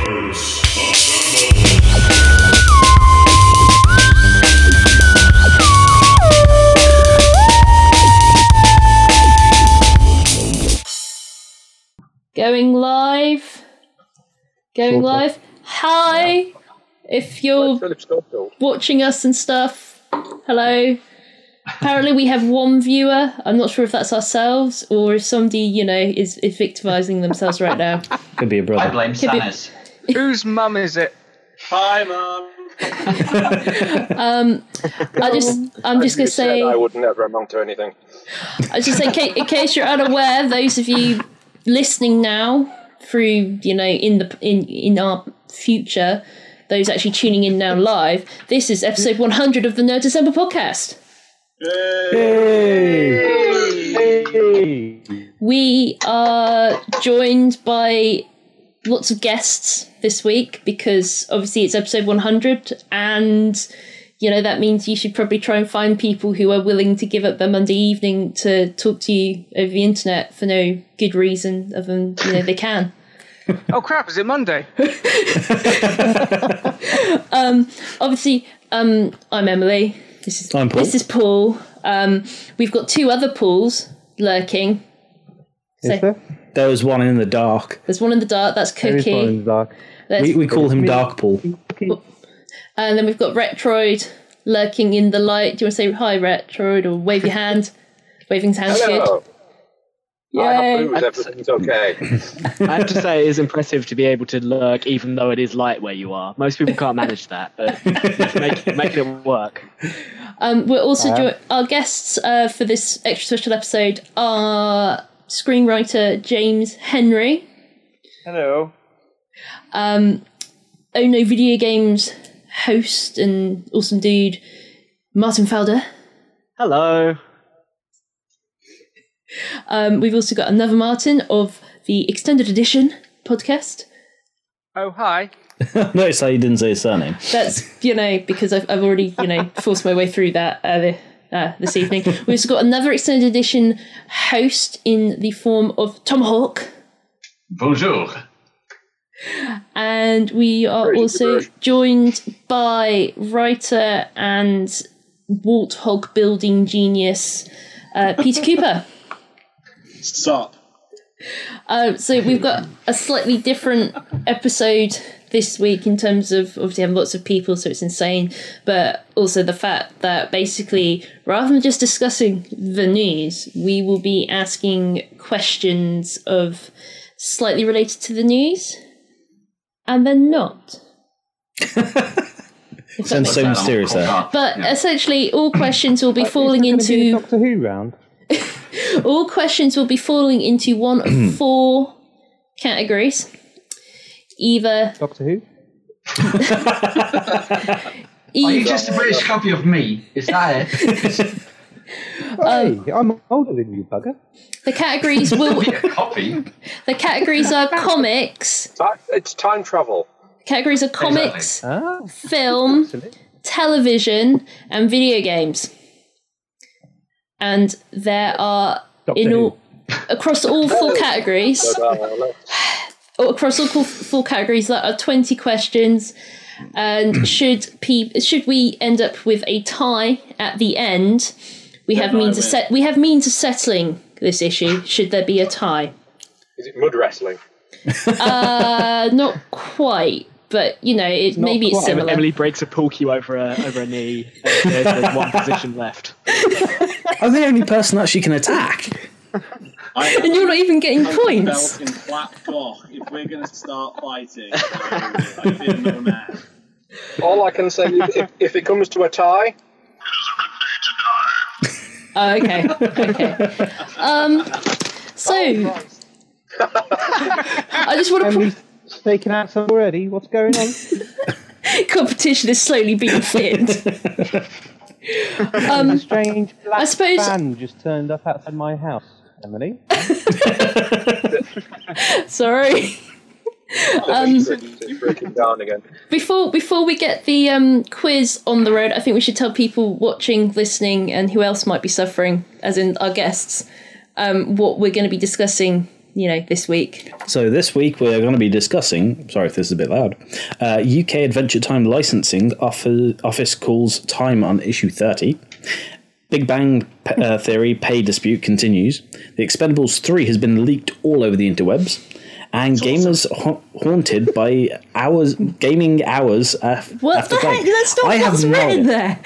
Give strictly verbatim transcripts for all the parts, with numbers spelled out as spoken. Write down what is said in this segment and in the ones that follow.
Going live. Going live. Hi, if you're watching us and stuff. Hello. Apparently we have one viewer. I'm not sure if that's ourselves or if somebody, you know, is, is victimising themselves right now. Could be a brother. I blame Sanus. Whose mum is it? Hi, Mum. um, I just, I'm just going to say... I would never amount to anything. I just say, in case, in case you're unaware, those of you listening now through, you know, in the in, in our future, those actually tuning in now live, this is episode one hundred of the Nerd December podcast. Hey. Hey. We are joined by lots of guests this week because obviously it's episode one hundred, and you know that means you should probably try and find people who are willing to give up their Monday evening to talk to you over the internet for no good reason other than, you know, they can. Oh crap, is it Monday? um, obviously, um, I'm Emily. This is I'm Paul. This is Paul. Um, we've got two other Pauls lurking. Is so, there? There was one in the dark. There's one in the dark. That's There is one in Cookie. the dark. There's- We, we call him Dark Paul. And then we've got Retroid lurking in the light. Do you want to say hi, Retroid, or wave your hand? Waving hand's good. Hello. I have Yay! booze, everything's okay. I have to say, it is impressive to be able to lurk even though it is light where you are. Most people can't manage that, but make, making it work. Um, we're also Uh, jo- our guests uh, for this extra special episode are screenwriter James Henry. Hello. Um, Oh No Video Games host and awesome dude Martin Felder. Hello. Um, we've also got another Martin of the Extended Edition podcast. Oh, hi. Notice how you didn't say his surname. That's, you know, because I've, I've already, you know, forced my way through that uh, the, uh, this evening. We've also got another Extended Edition host in the form of Tomahawk. Bonjour. And we are Very also good. joined by writer and warthog building genius uh, Peter Cooper. Stop. Uh, so we've got a slightly different episode this week in terms of obviously having lots of people, so it's insane, but also the fact that basically rather than just discussing the news, we will be asking questions of slightly related to the news and then not. If that Sounds makes so sense. mysterious there. But Yeah. essentially all questions will be Uh, falling is there gonna be a into Doctor Who round? all questions will be falling into one of four categories. Either Doctor Who? Are you either just a British copy of me? Is that it? Um, Hey, I'm older than you, bugger. the categories will Be a copy? the categories are comics. Ti- It's time travel. Categories are comics, Ah, film, absolutely. television, and video games. And there are Doctor in Who. all across all four categories. So, uh, let's- Across all four, four categories, there are twenty questions. And should pe- should we end up with a tie at the end, we have Then I means of win. set we have means of settling this issue. Should there be a tie? Is it mud wrestling? Uh, not quite, but you know, it Not maybe it's quite. similar. Emily breaks a pool cue over a, over a knee, and there's, there's one position left. I'm the only person that she can attack. And you're not even getting points. Belt in black cloth. If we're going to start fighting, I feel no man. All I can say is if, if it comes to a tie, Oh, okay, okay. Um, so I just want to. Emily's taken out some already. What's going on? Pro- competition is slowly being thinned. A um, strange black I suppose- van just turned up outside my house, Emily. sorry. um, it's, it's breaking down again. Before before we get the um, quiz on the road, I think we should tell people watching, listening, and who else might be suffering, as in our guests, um, what we're going to be discussing you know, this week? So this week we're going to be discussing, sorry if this is a bit loud, uh, U K Adventure Time licensing offer, office calls time on issue thirty. Big Bang uh, Theory pay dispute continues. The Expendables three has been leaked all over the interwebs. And That's gamers ha- haunted by hours, gaming hours af- What after the playing. heck? That's not I what's have no written idea. there.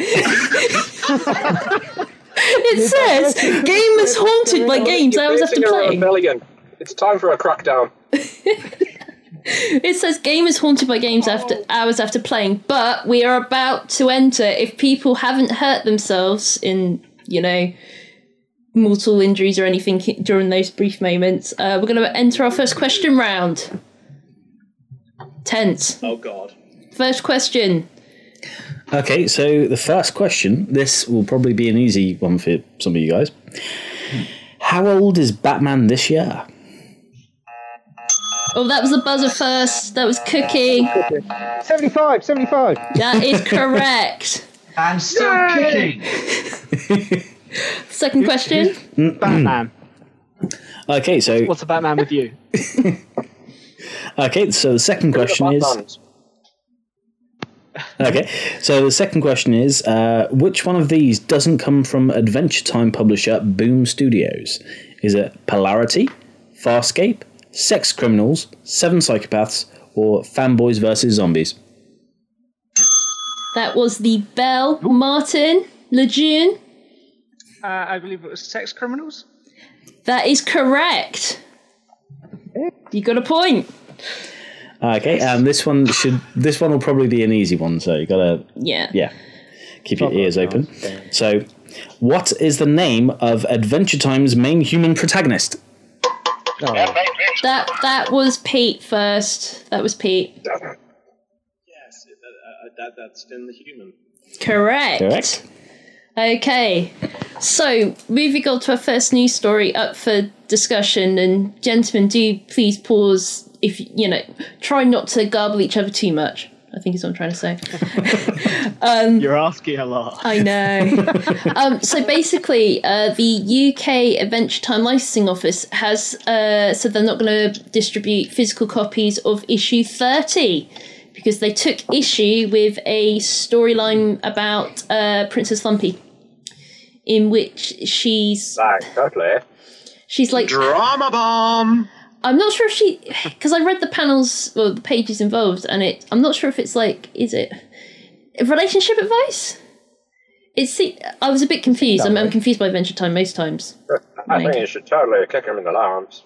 It says gamers haunted by games You're hours after facing a playing. rebellion. It's time for a crackdown. It says gamers haunted by games after hours after playing, but we are about to enter. If people haven't hurt themselves in, you know, mortal injuries or anything during those brief moments, uh, we're going to enter our first question round. Tense. Oh God. First question. Okay, so the first question, this will probably be an easy one for some of you guys. How old is Batman this year? Oh, that was the buzzer first. That was Cookie. seventy-five, seventy-five. That is correct. And still kicking. Second question. Batman. Okay, so What's a Batman with you? okay, so the second question is Batmans. okay. So the second question is uh, which one of these doesn't come from Adventure Time publisher Boom Studios? Is it Polarity, Farscape, Sex Criminals, Seven Psychopaths, or Fanboys versus Zombies? That was the Bell Martin Lejeune. Uh, I believe it was sex criminals. That is correct. You got a point. Okay, and this one should this one will probably be an easy one, so you gotta Yeah. yeah keep your ears open. So, what is the name of Adventure Time's main human protagonist? That that was Pete first. That was Pete. Yes, that, uh, that, that's in the human. Correct. Correct. Okay. So, moving on to our first news story up for discussion, and gentlemen, do please pause if you know. Try not to garble each other too much. I think is what I'm trying to say. You're asking a lot. I know. um, so basically, uh, the U K Adventure Time Licensing Office has uh, said they're not going to distribute physical copies of issue thirty because they took issue with a storyline about uh, Princess Lumpy, in which she's Exactly. she's like Drama bomb. I'm not sure if she, because I read the panels or the pages involved, and it. I'm not sure if it's like, is it relationship advice? It's. I was a bit confused. I'm, I'm confused by Adventure Time most times. I think you should totally kick him in the arms.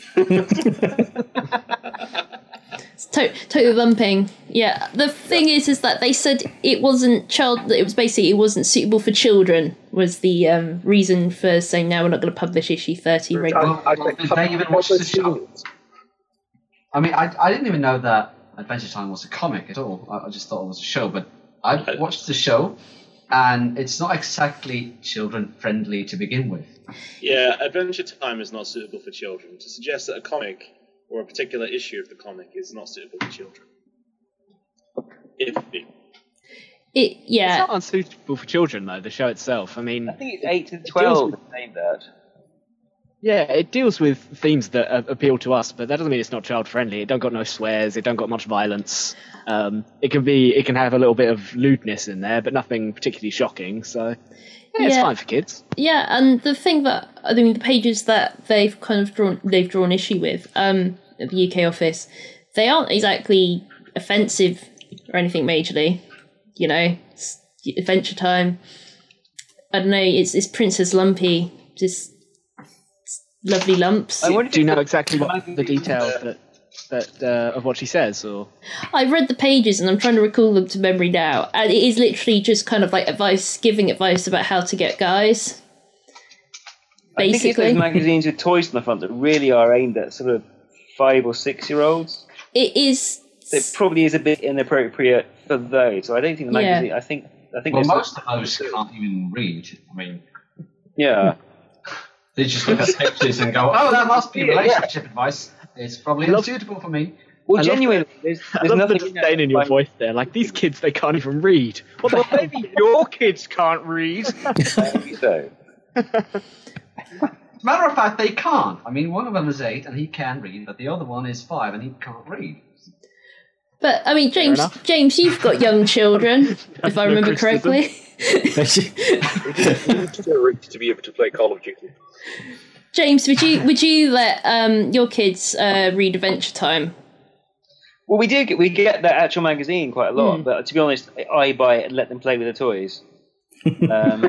It's to- totally lumping. Yeah. The thing is, is that they said it wasn't child. It was basically it wasn't suitable for children. Was the um, reason for saying now we're not going to publish issue thirty regularly. Well, well, did they even watch the show? I mean, I, I didn't even know that Adventure Time was a comic at all. I, I just thought it was a show. But I watched the show, and it's not exactly children friendly to begin with. Yeah, Adventure Time is not suitable for children. To suggest that a comic or a particular issue of the comic is not suitable for children. If It It's yeah. not unsuitable for children, though, the show itself. I mean, I think it's eight to twelve. Named that. yeah, it deals with themes that uh, appeal to us, but that doesn't mean it's not child-friendly. It don't got no swears, it don't got much violence. Um, it can be, it can have a little bit of lewdness in there, but nothing particularly shocking, so yeah, it's Yeah. fine for kids. Yeah, and the thing that I mean, the pages that they've kind of drawn, they've drawn issue with, um, at the U K office, they aren't exactly offensive or anything majorly. You know, it's Adventure Time. I don't know. It's it's Princess Lumpy, just lovely lumps. I wonder Do you if know the- exactly what the details that that uh, of what she says, or I've read the pages and I'm trying to recall them to memory now, and it is literally just kind of like advice, giving advice about how to get guys. I think it's Basically, those magazines with toys on the front that really are aimed at sort of five or six year olds. it is. It probably is a bit inappropriate for those. So I don't think the Yeah. magazine. I think I think Well, it's- most of those can't even read. I mean, Yeah. they just look at pictures and go, "Oh, that must be relationship advice. It's probably unsuitable for me." Well, I love genuinely, there's, I there's love the nothing in there disdain in your like- voice there. Like, these kids, they can't even read. What the Well, hell? maybe your kids can't read. Maybe so. As a matter of fact, they can't. I mean, one of them is eight and he can read, but the other one is five and he can't read. But I mean, James, James, you've got young children, if I remember correctly. to be able to play Call of Duty. James, would you would you let um, your kids uh, read Adventure Time? Well, we do get we get that actual magazine quite a lot, Mm. but to be honest, I buy it and let them play with the toys. Um,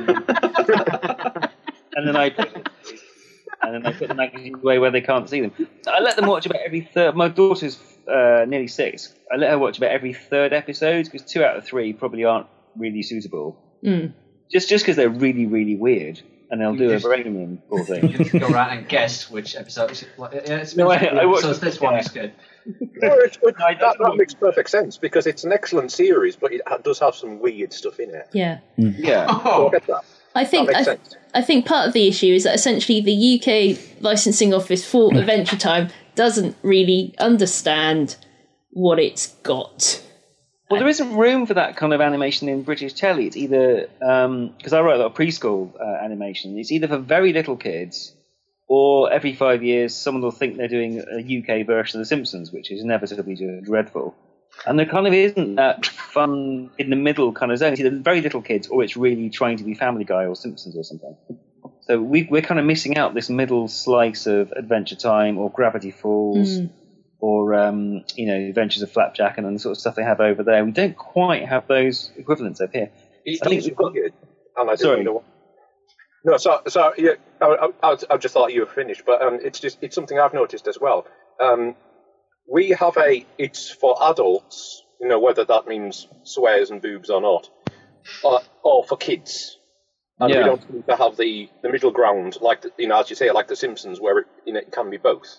and then I put, and then I put the magazine away where they can't see them. I let them watch about every third. My daughter's uh, nearly six. I let her watch about every third episode because two out of three probably aren't really suitable. Mm. Just just because they're really really weird, and they'll You do a just- brain poor thing. You can go around and guess which episode. Well, yeah, it's No, I- I watched- so this one yeah. is good. No, it, it, I that, don't- that makes perfect sense because it's an excellent series, but it ha- does have some weird stuff in it. Yeah. Yeah. So I Oh, get that. I think That I, makes sense. I think part of the issue is that essentially the U K licensing office for Adventure Time doesn't really understand what it's got. Well, there isn't room for that kind of animation in British telly. It's either because I write a lot of preschool uh, animation. It's either for very little kids, or every five years someone will think they're doing a U K version of The Simpsons, which is inevitably just dreadful. And there kind of isn't that fun in the middle kind of zone. It's either very little kids, or it's really trying to be Family Guy or Simpsons or something. So we, we're kind of missing out this middle slice of Adventure Time or Gravity Falls. Mm. Or um, you know, Adventures of Flapjack and the sort of stuff they have over there. We don't quite have those equivalents up here. It- I think it's we've got- weird, and I Sorry. didn't know. No, so, so yeah, I, I, I just thought you were finished, but um, it's just it's something I've noticed as well. Um, we have a it's for adults, you know, whether that means swears and boobs or not, or, or for kids, and Yeah. we don't seem to have the, the middle ground, like the, you know, as you say, like The Simpsons, where it, you know, it can be both.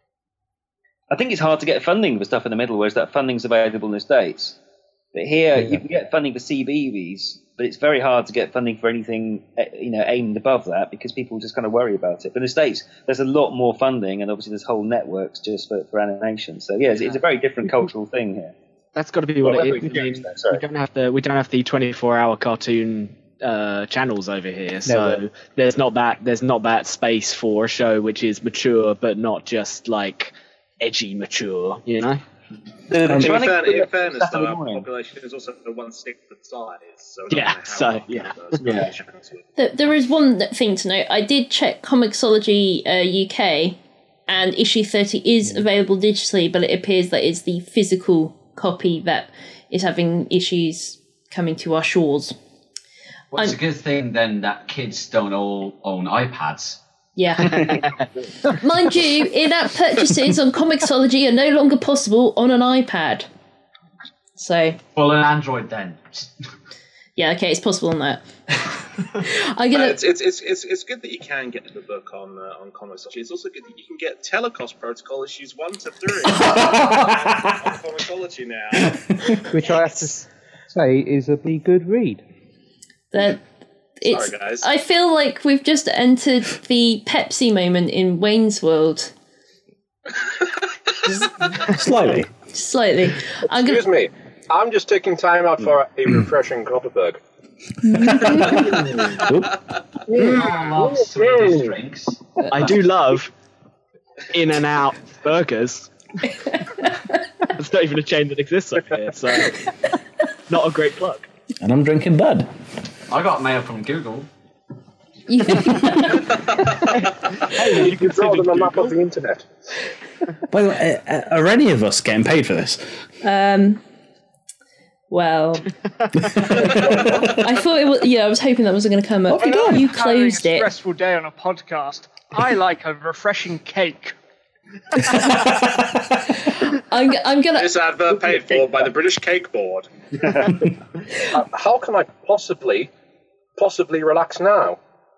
I think it's hard to get funding for stuff in the middle, whereas that funding's available in the States. But here, you can get funding for C B E Bs, but it's very hard to get funding for anything, eh, you know, aimed above that because people just kind of worry about it. But in the States, there's a lot more funding, and obviously there's whole networks just for, for animation. So yeah, it's, it's a very different cultural thing here. That's got to be what Well, it is. everything I mean, is there, sorry. we don't have the we don't have the twenty-four hour cartoon uh, channels over here, so no. there's not that there's not that space for a show which is mature but not just like edgy mature, you know. The- the In, trying to fair, get in fairness, though, Saturday our morning. population is also one sixth the size. So I don't Yeah, know how so, our yeah. numbers Yeah. shows would- There, there is one thing to note. I did check Comixology uh, U K, and issue thirty is available digitally, but it appears that it's the physical copy that is having issues coming to our shores. well, it's a I'm- good thing then that kids don't all own iPads. Yeah. Mind you, in-app purchases on Comixology are no longer possible on an iPad. So, Well, an Android then. yeah, okay, it's possible on that. I'm Uh, gonna. it's, it's, it's, it's, it's good that you can get the book on uh, on Comixology. It's also good that you can get Telecos Protocol issues one to three on Comixology now. Which I have to s- say is a pretty good read. that it's. Sorry, guys. I feel like we've just entered the Pepsi moment in Wayne's World. Slightly. Slightly. I'm gonna. Excuse me, I'm just taking time out for a refreshing Copperberg. Oop. I love Swedish drinks. I do love In and Out burgers. It's not even a chain that exists over here, so not a great plug. And I'm drinking Bud. I got mail from Google. You, Hey, you can draw them a map of the internet. By the way, uh, uh, are any of us getting paid for this? um. Well, I thought it was. Yeah, I was hoping that was going to come up. When I'm You having closed a it. stressful day on a podcast, I like a refreshing cake. I'm. I'm gonna. This advert paid for by the British Cake Board. Uh, how can I possibly, possibly relax now?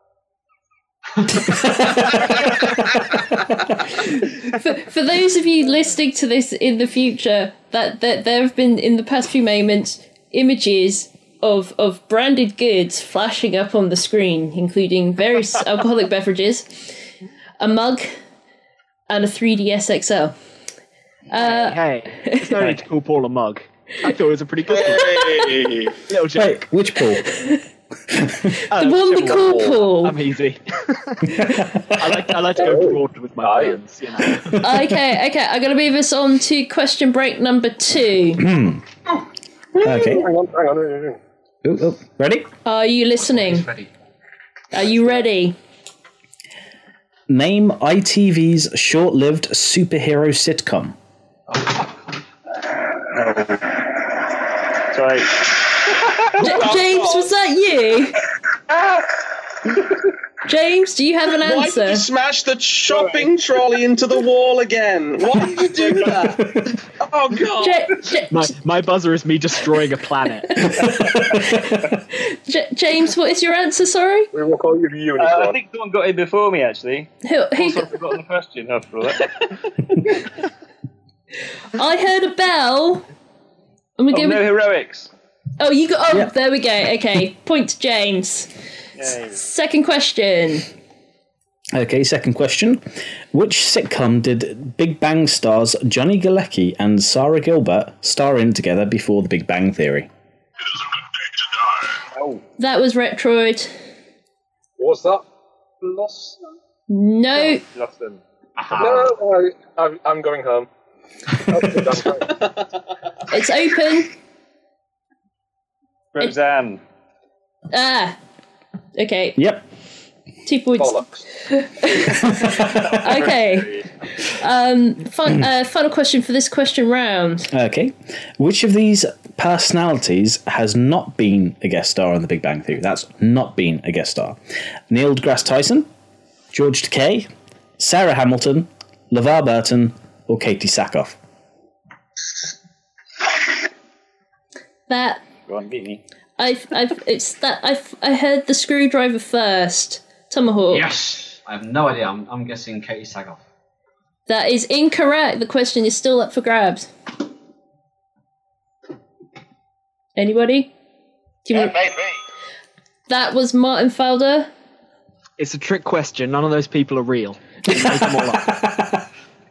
For, for those of you listening to this in the future, that, that there have been in the past few moments images of of branded goods flashing up on the screen, including various alcoholic beverages, a mug, and a three D S X L. Uh, Hey, there's no need to call Paul a mug. I thought it was a pretty good one. Hey! little joke. Wait, which Paul? The one we call Paul. I'm easy. I like I like to go broad with my plans. You know. Okay, okay. I'm gonna move us on to question break number two. Okay. Hang on, hang on. hang on. Ooh, ooh. Ready? Are you listening? Ready. Are you ready? Name I T V's short-lived superhero sitcom. Sorry. J- James, was that you? James, do you have an Why did answer? you smash the shopping trolley into the wall again? Why did you do that? Oh god! J- J- My my buzzer is me destroying a planet. J- James, what is your answer? Sorry. We will call you the unicorn. Uh, I think someone got in before me, actually. Who? who Also, I've forgotten the question after all that. I heard a bell. And we Oh, give no heroics. Oh, you got. Oh, Yeah. there we go. Okay, point to James. Yay. Second question. Okay, second question. Which sitcom did Big Bang stars Johnny Galecki and Sarah Gilbert star in together before The Big Bang Theory? Oh, That was Retroid. was that lost? No. Lost them. No, I, I'm, I'm going home. It's open. Roseanne. Ah. Okay. Yep. Two points. Bollocks. Okay. Um. Fun, uh, final question for this question round. Okay. Which of these personalities has not been a guest star on The Big Bang Theory? That's not been a guest star. Neil deGrasse Tyson, George Takei, Sarah Hamilton, LeVar Burton, or Katie Sackhoff? That Go on, beat me. I've I've it's that I've I heard the screwdriver first. Tomahawk. Yes. I have no idea. I'm, I'm guessing Katie Sackhoff. That is incorrect. The question is still up for grabs. Anybody? Do you want- That was Martin Felder. It's a trick question. None of those people are real. Just make them all up.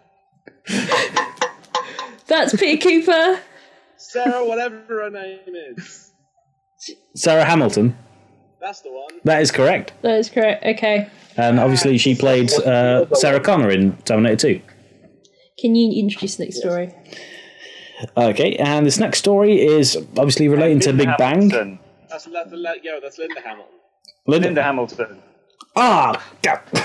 That's Peter Cooper. Sarah, whatever her name is. Sarah Hamilton. That's the one. That is correct. That is correct. Okay. And obviously she played uh, Sarah Connor in Terminator two. Can you introduce the next story? Okay, and this next story is obviously relating to Big Bang. Hamilton. That's let the let yo. That's Linda Hamilton. Linda. Linda Hamilton. Ah, God. So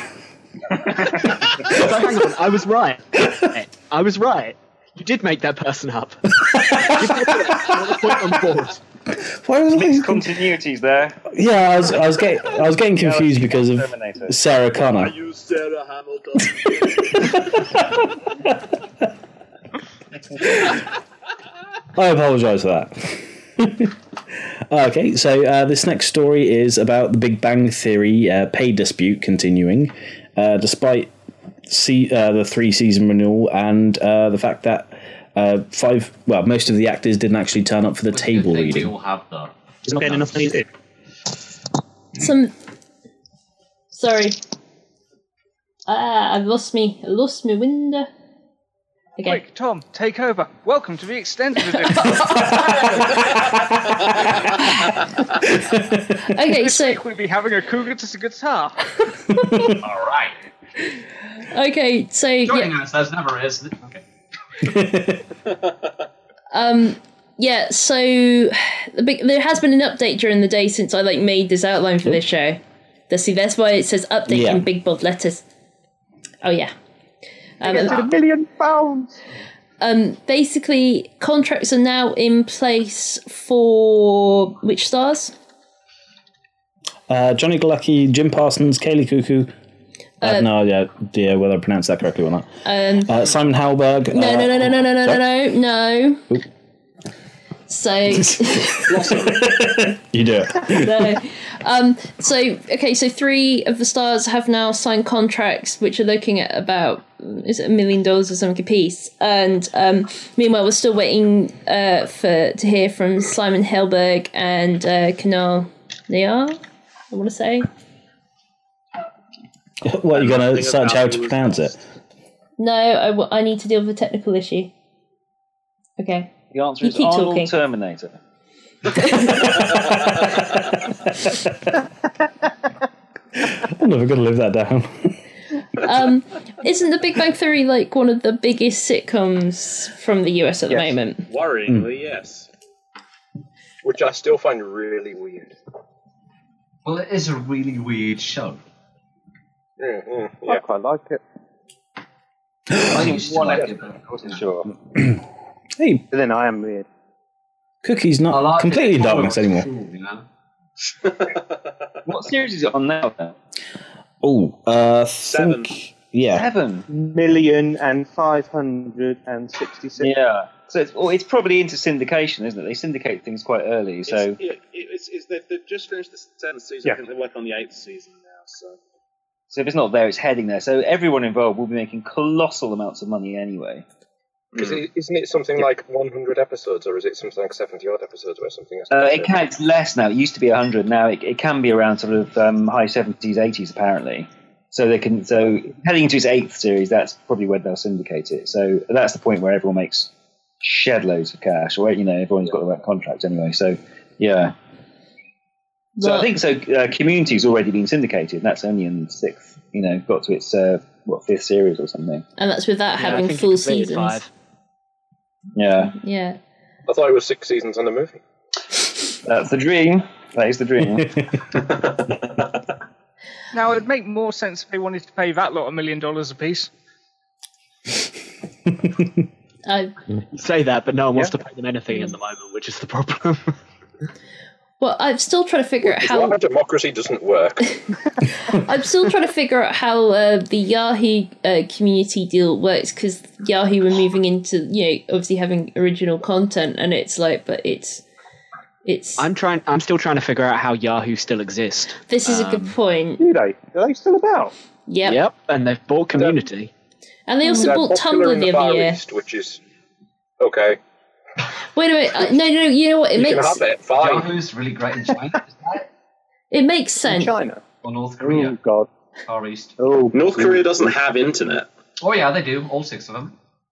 hang on, I was right. I was right. You did make that person up. You did it. Another point on the board. Why was Mixed I? continuities there. Yeah, I was, I was getting, I was getting confused because of Terminator. Sarah Connor. You Sarah Hamilton. I apologise for that. Okay, so uh, this next story is about the Big Bang Theory uh, pay dispute continuing, uh, despite se- uh, the three season renewal and uh, the fact that uh, five, well, most of the actors didn't actually turn up for the Which table good thing reading. We all have though. Isn't there enough money to do? Some. Sorry. Ah, I've lost me. I lost my window. Okay. Quick, Tom, take over. Welcome to the extended edition. Okay, so We'll be having a cougar to the guitar. All right. okay, so Joining yeah, us, there's never is. Okay. um, yeah, so the big, there has been an update during the day since I like made this outline for this show. Let's see, that's why it says update Yeah. in big bold letters. Oh yeah. Um, A million pounds. um, basically, contracts are now in place for which stars? Uh, Johnny Galecki, Jim Parsons, Kaylee Cuckoo. I have no idea, idea whether I pronounced that correctly or not. Um, Uh, Simon Halberg. no, uh, no, no, no, no, no, no, no, no, no. Oop. So. You do it. No. Um, so okay, so three of the stars have now signed contracts which are looking at about is it a million dollars or something a piece, and um, meanwhile we're still waiting uh, for to hear from Simon Helberg and uh, Kunal Nayar, I want to say. What, you're going to search how to pronounce it? No, I, w- I need to deal with a technical issue. Okay. The answer You is keep Arnold talking. Terminator. I'm never going to live that down. Um, isn't The Big Bang Theory like one of the biggest sitcoms from the U S at the Yes. moment? Worryingly, yes. Which I still find really weird. Well, it is a really weird show. Mm, mm, I yeah. quite like it. I used to one like episode. it, but of course, Sure. Hey, But then I am weird. Cookie's I not like completely in it. darkness anymore. Cool, you know? What series is it on now? then? Oh, uh, Seven. think, yeah. Seven. Million and five hundred and sixty-six. Yeah. So it's, well, it's probably into syndication, isn't it? They syndicate things quite early, so It's, yeah, it's, it's, they've, they've just finished the seventh season. Yeah. I think they're working on the eighth season now. So so if it's not there, it's heading there. So everyone involved will be making colossal amounts of money anyway. Is it, isn't it something like one hundred episodes, or is it something like seventy odd episodes or something? Uh, it can, it's less now. It used to be one hundred. Now it, it can be around sort of um, high seventies, eighties apparently. So they can. So heading into its eighth series, that's probably where they'll syndicate it. So that's the point where everyone makes shed loads of cash, or you know, everyone's got the right contracts anyway. So yeah. So I think so. Uh, Community's already been syndicated. And that's only in the sixth. You know, got to its uh, what fifth series or something. And that's without Yeah, I having think it full completed seasons. five. Yeah, Yeah. I thought it was six seasons and a movie. that's the dream. That is the dream. Now, it'd make more sense if they wanted to pay that lot a million dollars apiece. I, You say that, but no one wants to pay them anything at the moment, which is the problem. well, I'm still trying to figure out It's how. why democracy doesn't work. I'm still trying to figure out how uh, the Yahoo uh, community deal works, because Yahoo were moving into, you know, obviously having original content, and it's like, but it's, it's. I'm trying. I'm still trying to figure out how Yahoo still exists. This is a good Um, point. Do they? Are they still about? Yep. Yep, and they've bought Community. And they also They're bought popular Tumblr in the the other Far year. East, which is okay. Wait a minute. uh, No, no, no. You know what? It You can makes have it. Fine. Yahoo's really great in China, isn't it? it makes In sense. China? Or North Oh, Korea, God. Far East. Oh, North Korea doesn't have internet. Oh yeah, they do. All six of them.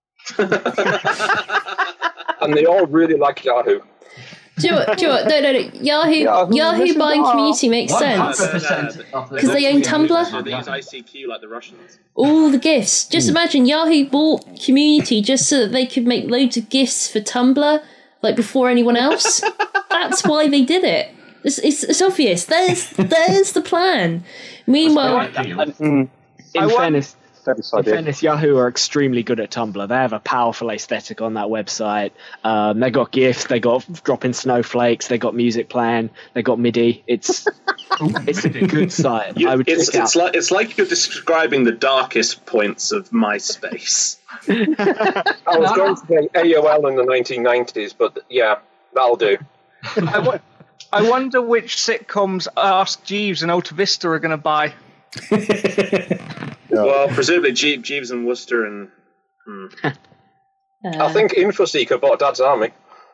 And they all really like Yahoo. Do you know what? Do you know what? No, no, no. Yahoo, Yahoo, Yahoo listen buying to our- Community makes One sense. hundred percent of the 'Cause they own Tumblr? So they use I C Q like the Russians. All the gifts. Just imagine Yahoo bought Community just so that they could make loads of gifts for Tumblr, like before anyone else. That's why they did it. It's, it's, it's obvious. There's there's the plan. Meanwhile, Mm, In I want- fairness, that's in idea. fairness, Yahoo are extremely good at Tumblr. They have a powerful aesthetic on that website. Um, they got GIFs. They got dropping snowflakes. They got music playing. They got MIDI. It's it's a good site. You- I would it's, check it's out. like it's like you're describing the darkest points of MySpace. I was going to say A O L in the nineteen nineties, but yeah, that'll do. I, wo- I wonder which sitcoms Ask Jeeves and Alta Vista are going to buy. Well, presumably Je- Jeeves and Worcester and. Hmm. I think Infoseeker bought Dad's Army.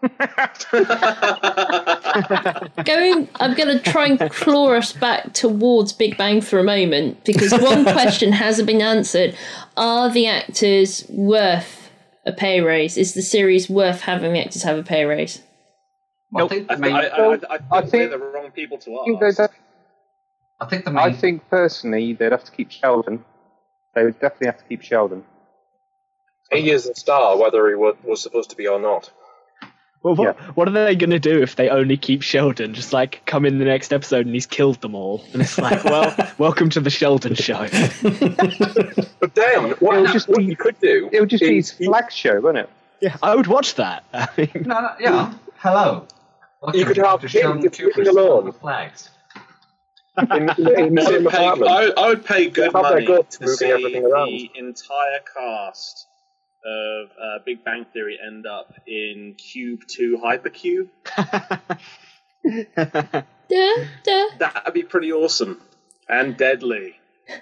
going, I'm going to try and claw us back towards Big Bang for a moment, because one question hasn't been answered. Are the actors worth a pay raise? Is the series worth having the actors have a pay raise? Well, I think I, the main, I, I, I, I, I think think- they're the wrong people to I think ask. they'd have- I think the I main. think personally they'd have to keep Sheldon. They would definitely have to keep Sheldon. He is the star, whether he wa- was supposed to be or not. Well, what, what are they going to do if they only keep Sheldon? Just like come in the next episode and he's killed them all, and it's like, well, welcome to the Sheldon show. But then, what, It'll just what be- you could do It would just be is his flag show, wouldn't it? Yeah, I would watch that. I mean, No, no, yeah. Hello. You could have Just him show them just two living alone. with flags. in, in, in the I same would, pay, apartment. I, I would pay good Have their money guts to moving see everything around. the entire cast of uh, Big Bang Theory end up in Cube two Hypercube. Da, da. That'd be pretty awesome and deadly.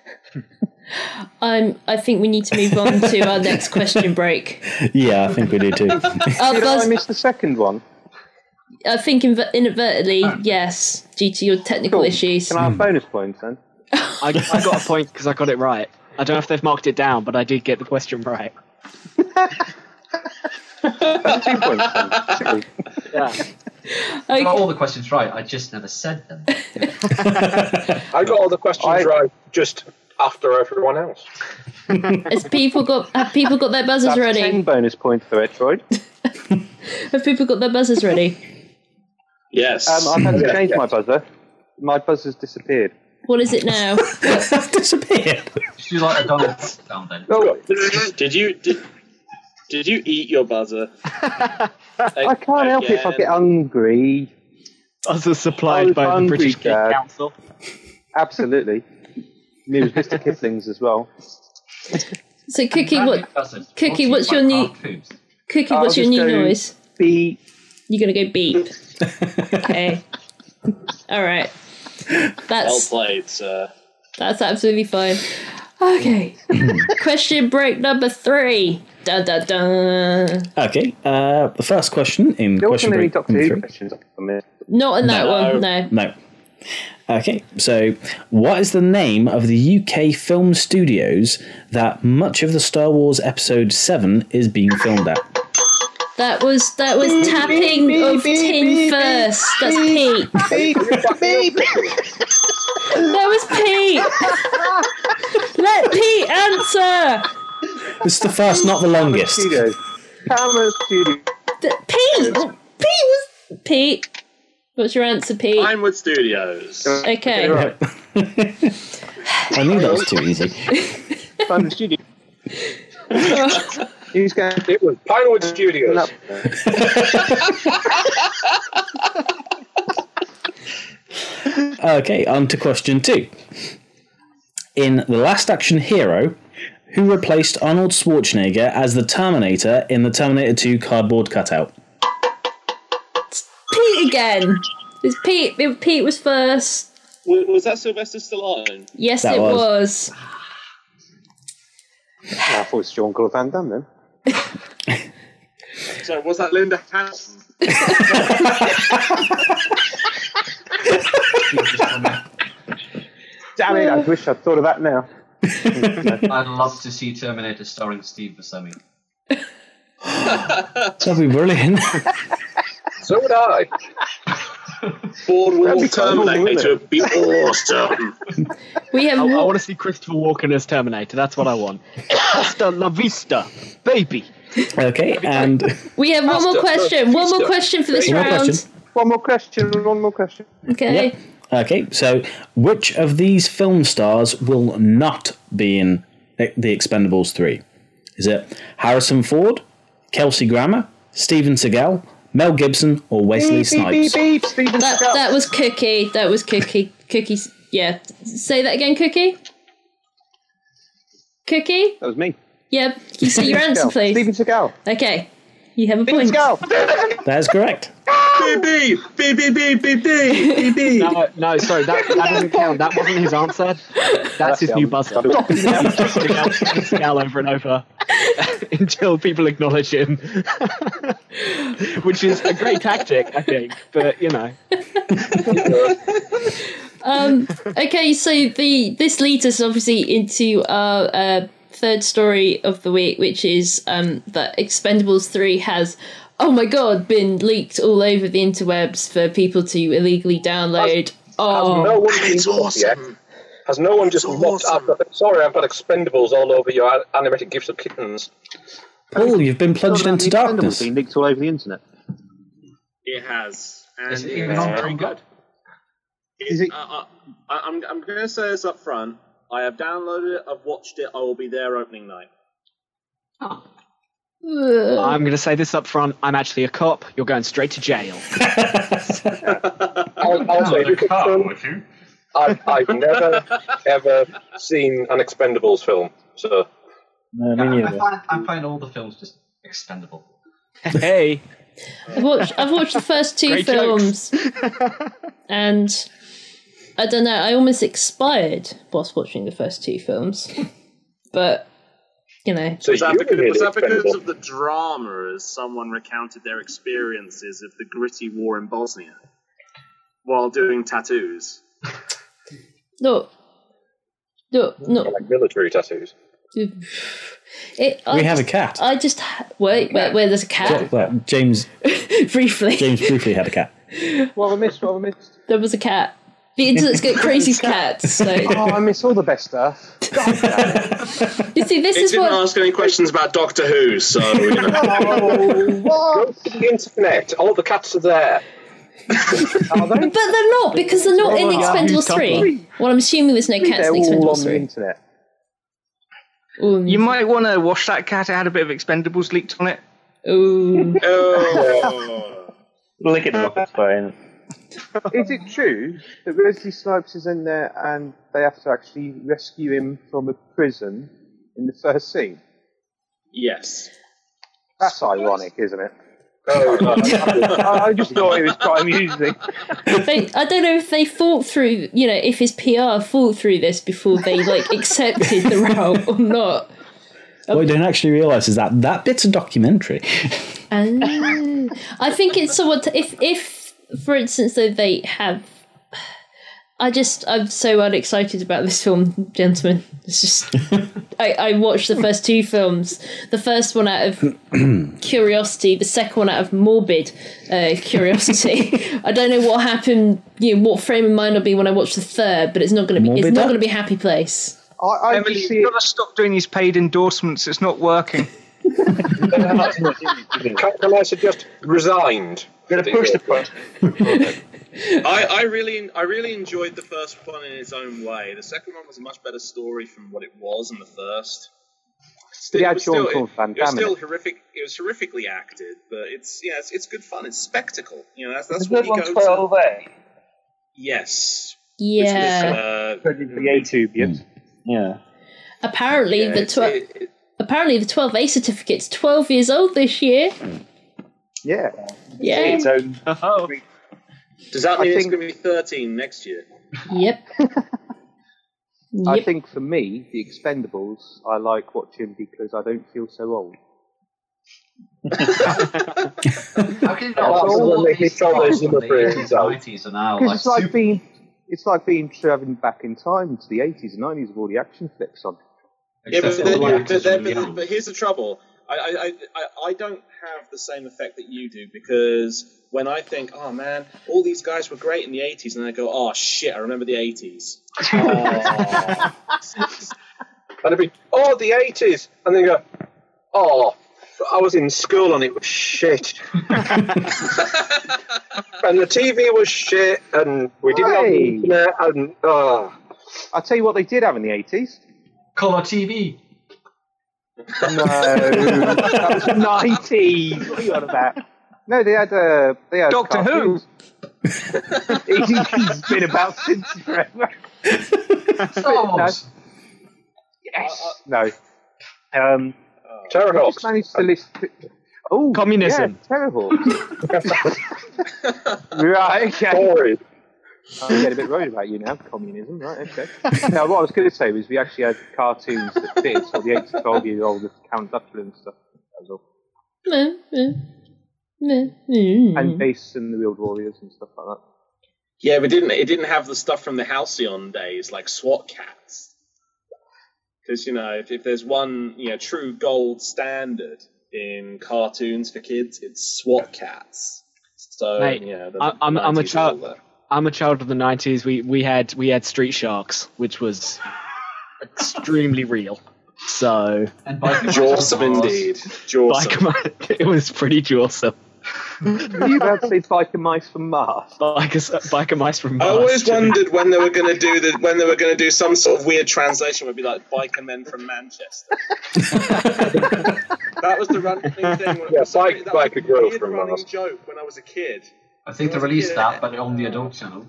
Um, I think we need to move on to our next question break. Yeah, I think we do too. Uh, Did I Buzz, miss the second one? I think inv- inadvertently, yes, due to your technical Cool. issues. Can I have bonus points then? I, I got a point because I got it right. I don't know if they've marked it down, but I did get the question right. That's two points then. Silly. Yeah. I got all the questions right. I just never said them. I got all the questions I... right just after everyone else. Has people got have people got their buzzers That's ready? ten bonus points for Metroid. Have people got their buzzers ready? Yes. Um, I've had to change my buzzer. My buzzer's disappeared. What is it now? Disappeared. Should you like a Donald sound then? Oh, Did you did, did you eat your buzzer? I can't help it if I get hungry. Buzzer supplied by the British Geek Dad. Council. Absolutely. And it was Mister Kipling's as well. So, Cookie, what? Cookie, what's your new? Cookie, what's your new noise? Beep. You're gonna go beep. Okay. All right. That's well played, sir. That's absolutely fine. Okay. Question break number three. Da da da. Okay. Uh, the first question in There question wasn't any break Doctor number Who three. questions on this. Not in that No. one. No. No. Okay, so what is the name of the U K film studios that much of the Star Wars Episode Seven is being filmed at? That was that was tapping beep, of beep, tin beep, first. beep, That's Pete. Beep, beep. That was Pete. Let Pete answer. This is the first, not the longest. Studios. Paramount Studios. D- Pete. Pete was Pete. What's your answer, Pete? Pinewood Studios. Okay. Right. I knew that was too easy. Paramount Studios. Who's going? It was Pinewood Studios. Okay, on to question two. In The Last Action Hero, who replaced Arnold Schwarzenegger as the Terminator in the Terminator two cardboard cutout? Pete again. It's Pete. Pete was first. Was, was that Sylvester Stallone? Yes, That it was. was. I thought it was Jean-Claude Van Damme then. So was that Linda Hamilton? Damn it, I wish I'd thought of that now. I'd love to see Terminator starring Steve Buscemi. That'd be brilliant. So would I. Boardwalk That'd be cool, Terminator would be awesome. We have. I, I wa- want to see Christopher Walken as Terminator. That's what I want. Hasta la vista, baby. Okay, and We have one more Faster, question. One more faster. question for this One more round. question. One more question, one more question. Okay. Yep. Okay, so which of these film stars will not be in The Expendables three? Is it Harrison Ford, Kelsey Grammer, Steven Seagal, Mel Gibson, or Wesley Beep, Snipes? beep, beep, beep, Steven That Seagal. that was Cookie. That was Cookie. Cookie's. Yeah. Say that again, Cookie. Cookie. That was me. Yeah. Can you say your Steven answer, Seagal. please? Steven Seagal. Okay. You have a Steven point. Seagal. That is correct. Beep beep beep beep beep beep beep beep. No, no, sorry, that, that doesn't count. That wasn't his answer. That's his the new answer. buzzer. Scal over and over until people acknowledge him, which is a great tactic, I think. But you know, Um, okay, so the this leads us obviously into our uh, third story of the week, which is um, that Expendables three has, oh my god, been leaked all over the interwebs for people to illegally download. Oh, Has no one It's been looked yet? awesome. Has no one just It's looked awesome. at? Sorry, I've got Expendables all over your a- animated gifs of kittens. Paul, you've been plunged into darkness. Been leaked all over the internet. It has, and Is it it's even on very Tumblr? good. Is it? Uh, uh, I, I'm I'm going to say this up front. I have downloaded it. I've watched it. I will be there opening night. ugh. I'm going to say this up front. I'm actually a cop. You're going straight to jail. I'll, I'll say this up front. I've, I've never ever seen an Expendables film, so No, me I, I, neither. find, I find all the films just expendable. Hey, I've watched I've watched the first two Great films, and I don't know. I almost expired whilst watching the first two films, but you know. so Was that, you because, really was that because expendable. of the drama as someone recounted their experiences of the gritty war in Bosnia while doing tattoos? No, no, no. like military tattoos? It, I We have a just- cat. I just ha- wait, wait, where there's a cat. Well, James Briefly. James briefly had a cat. What have I missed? What have I missed? There was a cat. The internet's got crazy cats. So. Oh, I miss all the best stuff. You see, this It is didn't what. ask any questions about Doctor Who, so you know. Oh, what? Go to the internet. All the cats are there. Are they? But they're not, because they're not in Oh, Expendables yeah. three. Well, I'm assuming there's no cats They're in all on Expendables the three. internet. Ooh. You might want to wash that cat. It had a bit of Expendables leaked on it. Ooh. Oh. Lick it off, it's fine. Is it true that Wesley Snipes is in there and they have to actually rescue him from a prison in the first scene? Yes. That's ironic, isn't it? Oh, no. I I just thought it was quite amusing. They, I don't know if they thought through, you know, if his P R thought through this before they, like, accepted the route or not. What you don't actually realise is that that bit's a documentary. Oh. I think it's somewhat. If, if, for instance, though, they have. I just, I'm so unexcited about this film, gentlemen. It's just. I, I watched the first two films. The first one out of curiosity, the second one out of morbid uh, curiosity. I don't know what happened, you know, what frame of mind I'll be when I watch the third, but it's not going to be. It's Morbid? not going to be a happy place. I, I Emily, just see you've it. got to stop doing these paid endorsements. It's not working. Can, can I suggest resigned? Going to push the button. I, I really I really enjoyed the first one in its own way. The second one was a much better story from what it was in the first. But he had was Sean still, Claude Van it was Damme in still it. horrific. It was horrifically acted, but it's yeah, it's, it's good fun. It's spectacle. You know, that's that's Is what that you one go twelve to. A? Yes. Yeah. Which was, uh, The A two bits. Yeah. Apparently, yeah, the it's- twelve. it- it- Apparently, the twelve A certificate's twelve years old this year. Yeah. Yeah. Its own. Oh. does that I mean it's think- going to be thirteen next year? Yep. I Yep. think for me, the Expendables, I like watching because I don't feel so old. How can you Oh, not that's all what make me these throw those films from number the frames eighties, out. nineties are now Because like it's like super- being, it's like being traveling back in time to the eighties and nineties with all the action flicks on. Yeah, but, except then, all the you- actors but, then, were but, young. but here's the trouble. I, I, I, I don't have the same effect that you do, because when I think, oh man, all these guys were great in the eighties, and I go, oh shit, I remember the eighties. Oh. And it'd be, oh, the eighties. And then you go, oh, I was in school and it was shit. And the T V was shit, and we didn't have the Hey. internet, and, oh. I'll tell you what they did have in the eighties. Colour T V. No, that was the nineties. What are you on about? No, they had uh, they had Doctor Who. cartoons. He's been about since forever. Star Wars. Yes. No. Um, I Terrorhawks. just managed to list. Oh, Communism. Yeah, Terrorhawks. Right. Okay. Sorry. I'm getting a bit worried about you now. Communism, right? Okay. Now, what I was going to say was we actually had cartoons that fit, so the eight to twelve year old with Count Duckula and stuff. That was all. Meh, meh, meh, meh. And Ace and the Real Warriors and stuff like that. Yeah, but didn't it didn't have the stuff from the Halcyon days, like SWAT cats. Because, you know, if, if there's one, you know, true gold standard in cartoons for kids, it's SWAT cats. So, Mate, yeah, the, I- I'm- the I'm a nineties are all child- there. I'm a child of the nineties. We we had we had Street Sharks, which was extremely real. So And Biker Jawsome indeed. Jawsome. Biker, it was pretty jawsome. Were you about to say Biker Mice from Mars? Biker, biker mice from I Mars. always wondered when they were going to do the when they were going to do some sort of weird translation, would be like biker men from Manchester. That was the running thing. When Yeah, was, bike- that was biker a girl weird from running Mars. joke when I was a kid. I think they released that, but on the adult channel.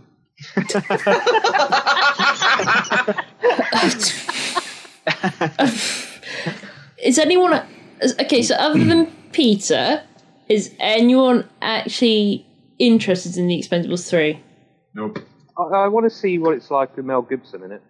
Is anyone okay? So other than Peter, is anyone actually interested in the Expendables three? Nope. I, I want to see what it's like with Mel Gibson in it.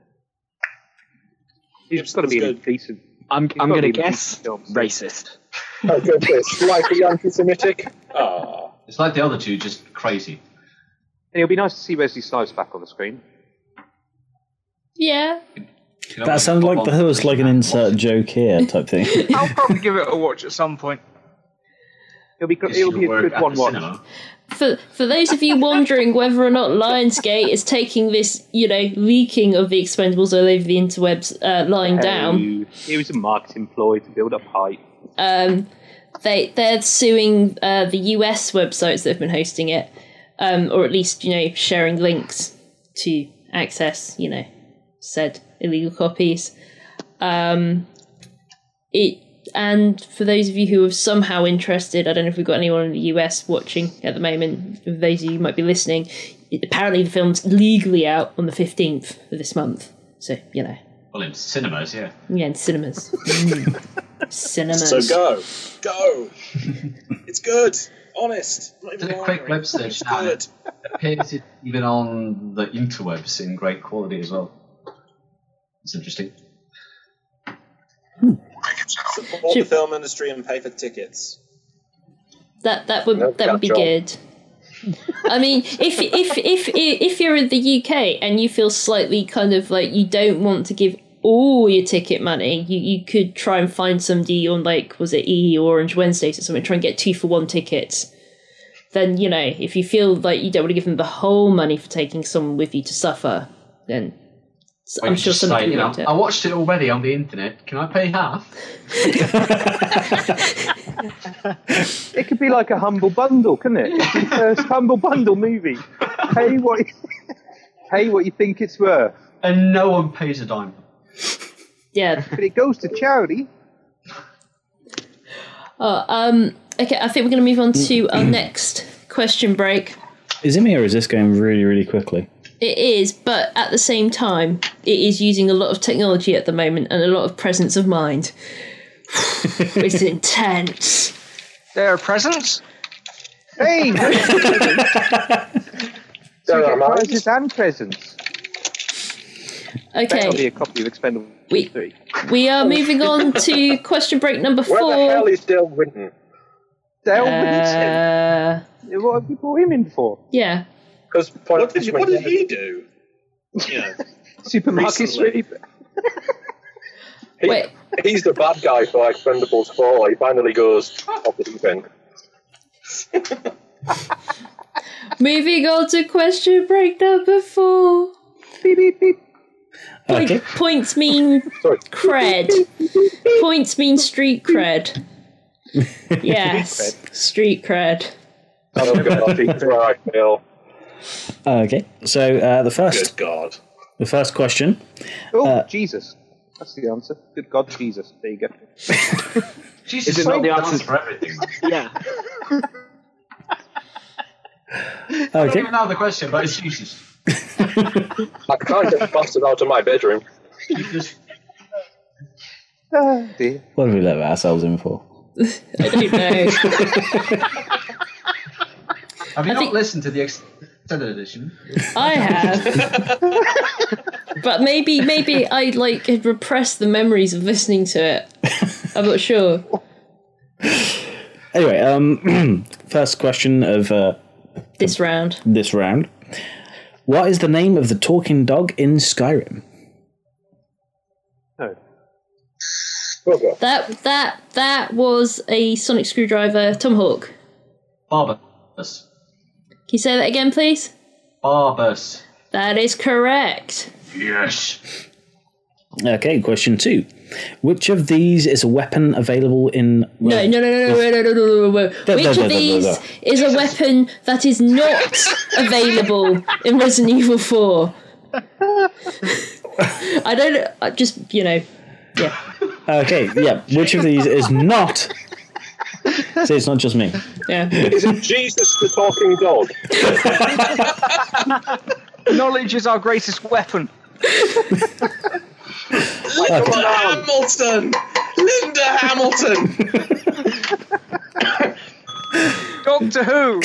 He's got to be in a good. decent. I'm He's I'm gotta gonna be in a guess decent film. racist. Oh, good bit. Slightly anti-Semitic. Oh, It's like the other two, just crazy. It'll be nice to see Wesley Snipes back on the screen. Yeah. You know, That sounded like there was like an insert joke here type thing. I'll probably give it a watch at some point. It'll be Because it'll you be a work good at one the watch. cinema. for for those of you wondering whether or not Lionsgate is taking this, you know, leaking of the Expendables all over the interwebs uh, lying down, It was a marketing ploy to build up hype. um, they they're suing uh, the U S websites that have been hosting it, um, or at least, you know, sharing links to access, you know, said illegal copies. Um, it and for those of you who are somehow interested, I don't know if we've got anyone in the U S watching at the moment. For those of you who might be listening, it, apparently the film's legally out on the fifteenth of this month. So, you know. Well, in cinemas, yeah. Yeah, in cinemas. Mm. Cinemas. So go, go. It's good. Honest. Not even Did a quick lying. web search It's now. good. It appears it even on the interwebs in great quality as well. It's interesting. Support the film industry and pay for tickets. That that would No, that would be job. good. I mean, if if if if you're in the U K and you feel slightly kind of like you don't want to give all your ticket money, you, you could try and find somebody on, like, was it E or Orange Wednesdays or something, try and get two for one tickets. Then, you know, if you feel like you don't want to give them the whole money for taking someone with you to suffer, then Or I'm you sure just somebody say, can you know, rent it. I watched it already on the internet. Can I pay half? It could be like a humble bundle, couldn't it? It's the first humble bundle movie. Pay what you, pay what you think it's worth. And no one pays a dime. Yeah. But it goes to charity. Oh, um, okay, I think we're going to move on to our next question break. Is it me or is this going really, really quickly? It is, but at the same time, it is using a lot of technology at the moment and a lot of presence of mind. It's intense. There are presents? Hey! There So are get mine. prizes and presents. That'll be Okay, a copy of Expendables we, three. we are moving on to question break number Where the hell four. is Dale Winton? Dale Uh, Winton. What have you brought him in for? yeah. Because What did, what did he do? Yeah. Supermarket Recently. sweep. He, Wait. He's the bad guy for Expendables four. He finally goes off the deep end. Moving on to question break number four. Beep, beep, beep. Point, Okay. Points mean Sorry. cred. Points mean street cred. Yes, street cred. I don't get that. That's where I fail. Okay. So uh, the first, Good God. the first question. Oh, Uh, Jesus. That's the answer. Good God, Jesus. There you go. Jesus, Is it not the answer answer? for everything? Yeah. I don't Okay. even know the question, but it's Jesus. I can't get bastard out of my bedroom. Jesus. Oh, dear. What have we let ourselves in for? I don't know. Have you I not think- listened to the extended edition? I have. But maybe maybe I like had repressed the memories of listening to it. I'm not sure. Anyway, um, first question of uh, This round. this round. What is the name of the talking dog in Skyrim? No. Well, That that that was a sonic screwdriver Tomahawk. Barbus. Can you say that again, please? Barbus. That is correct. Yes. Okay, question two. Which of these is a weapon available in... No, no, no, no, no, no, no, no, no, no, no. Da, Which da, da, of da, these da, da. is a weapon that is not available in Resident Evil four? I don't. I just you know, yeah. Okay, yeah. Which of these is not... See, it's not just me. Yeah. is it Jesus the talking dog? Knowledge is our greatest weapon. Linda Hamilton! Linda Hamilton! Doctor Who.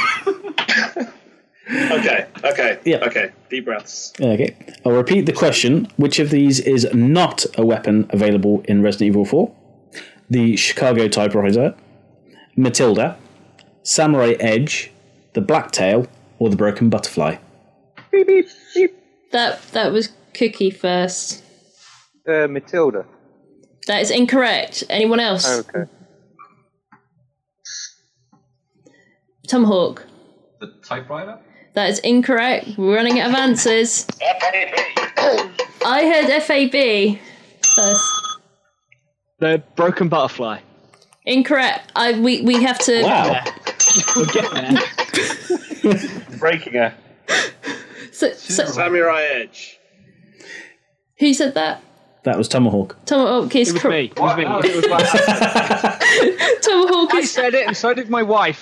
Okay, okay, Yeah. okay. Deep breaths. Okay. I'll repeat the question. Which of these is not a weapon available in Resident Evil four? The Chicago typewriter, Matilda, Samurai Edge, the Blacktail, or the Broken Butterfly? Beep, beep, beep. That that was Cookie first. Uh, Matilda. That is incorrect. Anyone else? Okay. Tomahawk. The typewriter? That is incorrect. We're running out of answers. F A B. I heard F A B first. The broken butterfly. Incorrect. I we we have to. Wow. We're getting there. Breaking her. So, so, Samurai Edge. who said that? That was Tomahawk. Tomahawk is It was cor- me. It was me. No, it was like, Tomahawk I is said it, and so did my wife.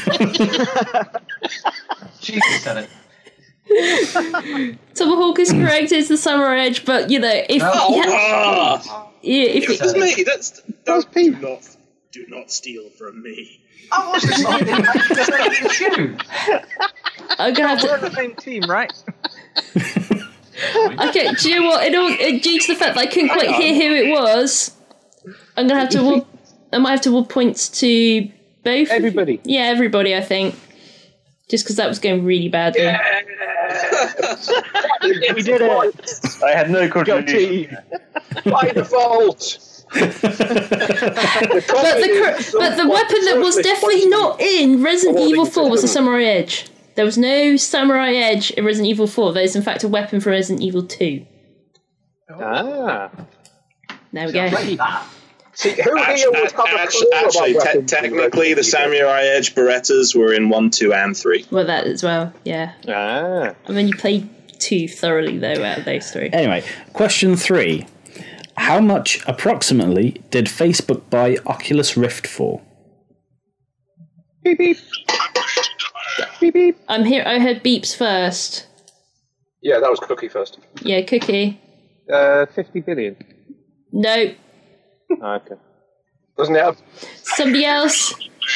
Jesus said it. Tomahawk is correct. It's the Samurai Edge, but you know if No. yeah, Ah, yeah, if it was it, me. That's don't, do not do not steal from me. I wasn't talking. It's you. I'm gonna have We're on to. the same team, right? Okay, do you know what? It all, it, due to the fact that I couldn't quite hear who it was, I'm gonna have to. Award, I might have to award points to both. Everybody. Yeah, everybody. I think. Just because that was going really badly. We did it. I had no Go contribution. team. By default. But the cor- but the weapon that was definitely not in Resident Evil four was the Samurai Edge. There was no Samurai Edge in Resident Evil four. There is in fact a weapon from Resident Evil two. Ah. There we go. Play that. See, who Actually, here would have a actually, clue about actually te- weapons? technically, the Samurai Edge Berettas were in one, two, and three. Well, that as well. Yeah. Ah. I mean, you played two thoroughly though out of those three. Anyway, question three. How much approximately did Facebook buy Oculus Rift for? Beep beep. Beep beep. I'm here. I heard beeps first. Yeah, that was Cookie first. Yeah, Cookie. Uh, fifty billion. No. Ah, okay. Doesn't it have? Somebody else.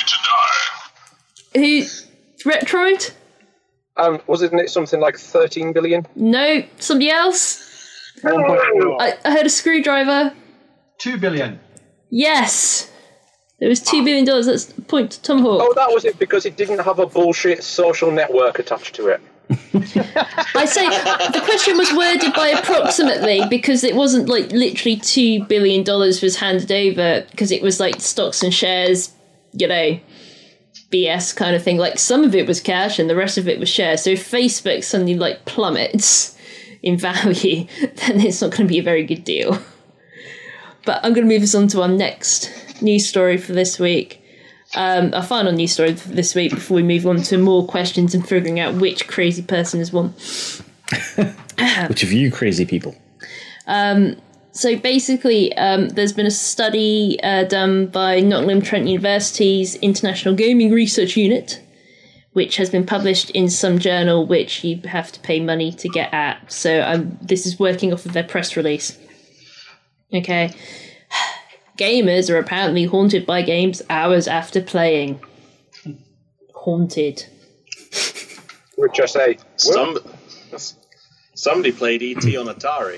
Who? Retroid? Um, wasn't it something like thirteen billion? No. Somebody else. I, I heard a screwdriver. Two billion. Yes. There was two billion dollars. That's the point to Tomahawk. Oh, that was it because it didn't have a bullshit social network attached to it. I say the question was worded by approximately because it wasn't like literally two billion dollars was handed over because it was like stocks and shares, you know, B S kind of thing. Like some of it was cash and the rest of it was shares. So if Facebook suddenly like plummets in value, then it's not going to be a very good deal. But I'm going to move us on to our next news story for this week. Um, our final news story for this week before we move on to more questions and figuring out which crazy person has won. Which of you crazy people? Um, so basically, um, there's been a study uh, done by Nottingham-Trent University's International Gaming Research Unit, which has been published in some journal which you have to pay money to get at. So um, this is working off of their press release. Okay. Gamers are apparently haunted by games hours after playing. Haunted. Which I say, Some, somebody played E T on Atari.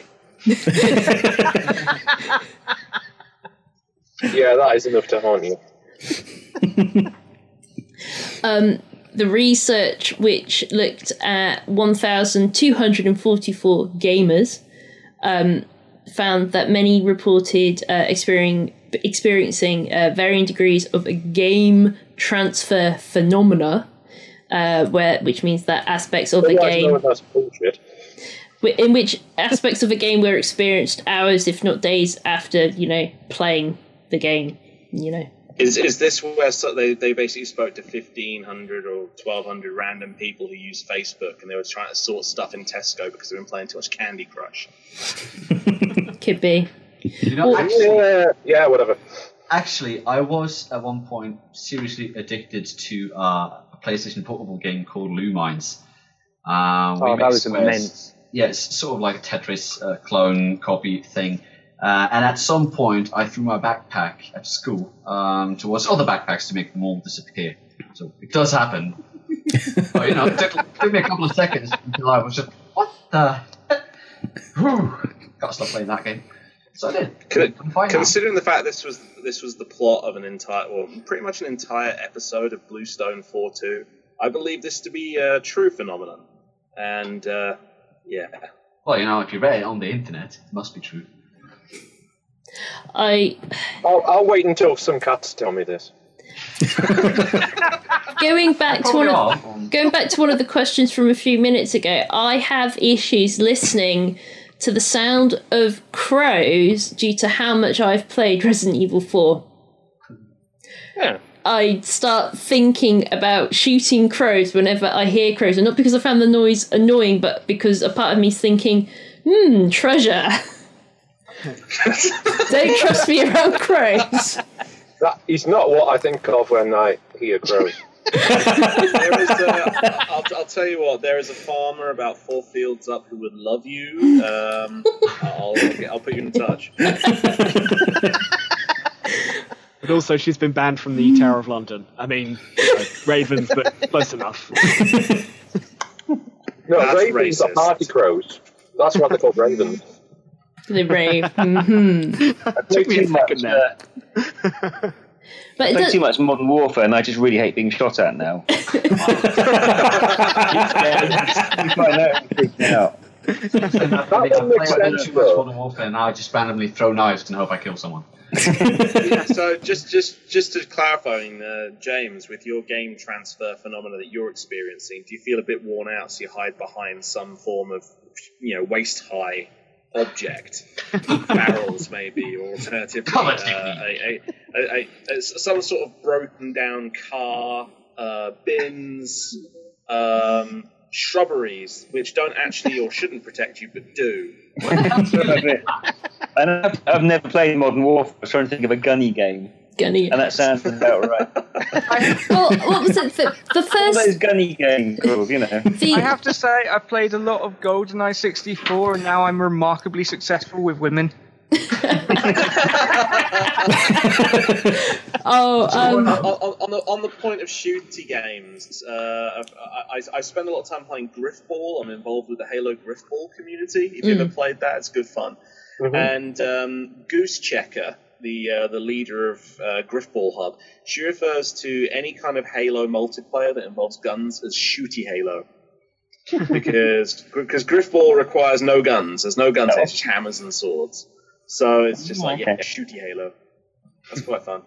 yeah, that is enough to haunt you. Um, the research, which looked at one thousand two hundred forty-four gamers, um, found that many reported uh, experiencing, experiencing uh, varying degrees of a game transfer phenomena, uh, where which means that aspects of a Otherwise game, known as bullshit. in which aspects of a game were experienced hours, if not days, after you know playing the game. You know. Is is this where so they, they basically spoke to fifteen hundred or twelve hundred random people who use Facebook and they were trying to sort stuff in Tesco because they've been playing too much Candy Crush? Could be. You know, Well, actually, Yeah, yeah, whatever. actually, I was at one point seriously addicted to uh, a PlayStation portable game called Lumines. Uh, we Oh, make that was squares. immense. Yeah, it's sort of like a Tetris uh, clone copy thing. Uh, and at some point, I threw my backpack at school um, towards other backpacks to make them all disappear. So it does happen. But, you know, it took, took me a couple of seconds until I was just, what the heck? Whew. Gotta stop playing that game. So I did. Con- I'm fine now. Considering the fact this was this was the plot of an entire, well, pretty much an entire episode of Bluestone four two, I believe this to be a true phenomenon. And uh, yeah, Well, you know, if you read it on the internet, it must be true. I I'll, I'll wait until some cats tell me this. going back to one Probably of are. going back to one of the questions from a few minutes ago, I have issues listening to the sound of crows due to how much I've played Resident Evil four. Yeah. I start thinking about shooting crows whenever I hear crows, and not because I found the noise annoying, but because a part of me's thinking, hmm, treasure. Don't trust me around crows. That is not what I think of when I hear crows. There is a, I'll, I'll tell you what, there is a farmer about four fields up who would love you. Um, I'll, I'll put you in touch. But also, she's been banned from the Tower of London. I mean, you know, ravens, but close enough. No, That's ravens are racist. party crows. That's what they're called, ravens. The brave. Mm-hmm. Took me a second there. But I it play does, too much Modern Warfare, and I just really hate being shot at now. I know, it freaks me out. I one makes play sense, too much though. Modern Warfare now. I just randomly throw knives and hope I kill someone. Yeah, so just just just to clarify, uh, James, with your game transfer phenomena that you're experiencing, do you feel a bit worn out so you hide behind some form of, you know, waist high object, barrels maybe, or alternatively uh, a, a, a, a, some sort of broken down car, uh, bins, um, shrubberies which don't actually or shouldn't protect you but do. And I've, I've never played Modern Warfare. I was trying to think of a gunny game, Gunny. and that sounds about right. Well, what was it? The, the All those first. gunny games, you know. The, I have to say, I've played a lot of GoldenEye sixty-four, and now I'm remarkably successful with women. oh, on, um, on, on, the, on the point of shooty games, uh, I, I, I spend a lot of time playing Griffball. I'm involved with the Halo Griffball community. If you've Mm. ever played that, it's good fun. Mm-hmm. And um, Goose Checker, the uh, the leader of uh, Griffball Hub, she refers to any kind of Halo multiplayer that involves guns as shooty Halo. because because Griffball requires no guns. There's no guns, it's just hammers and swords. So it's just like, yeah, shooty Halo. That's quite fun.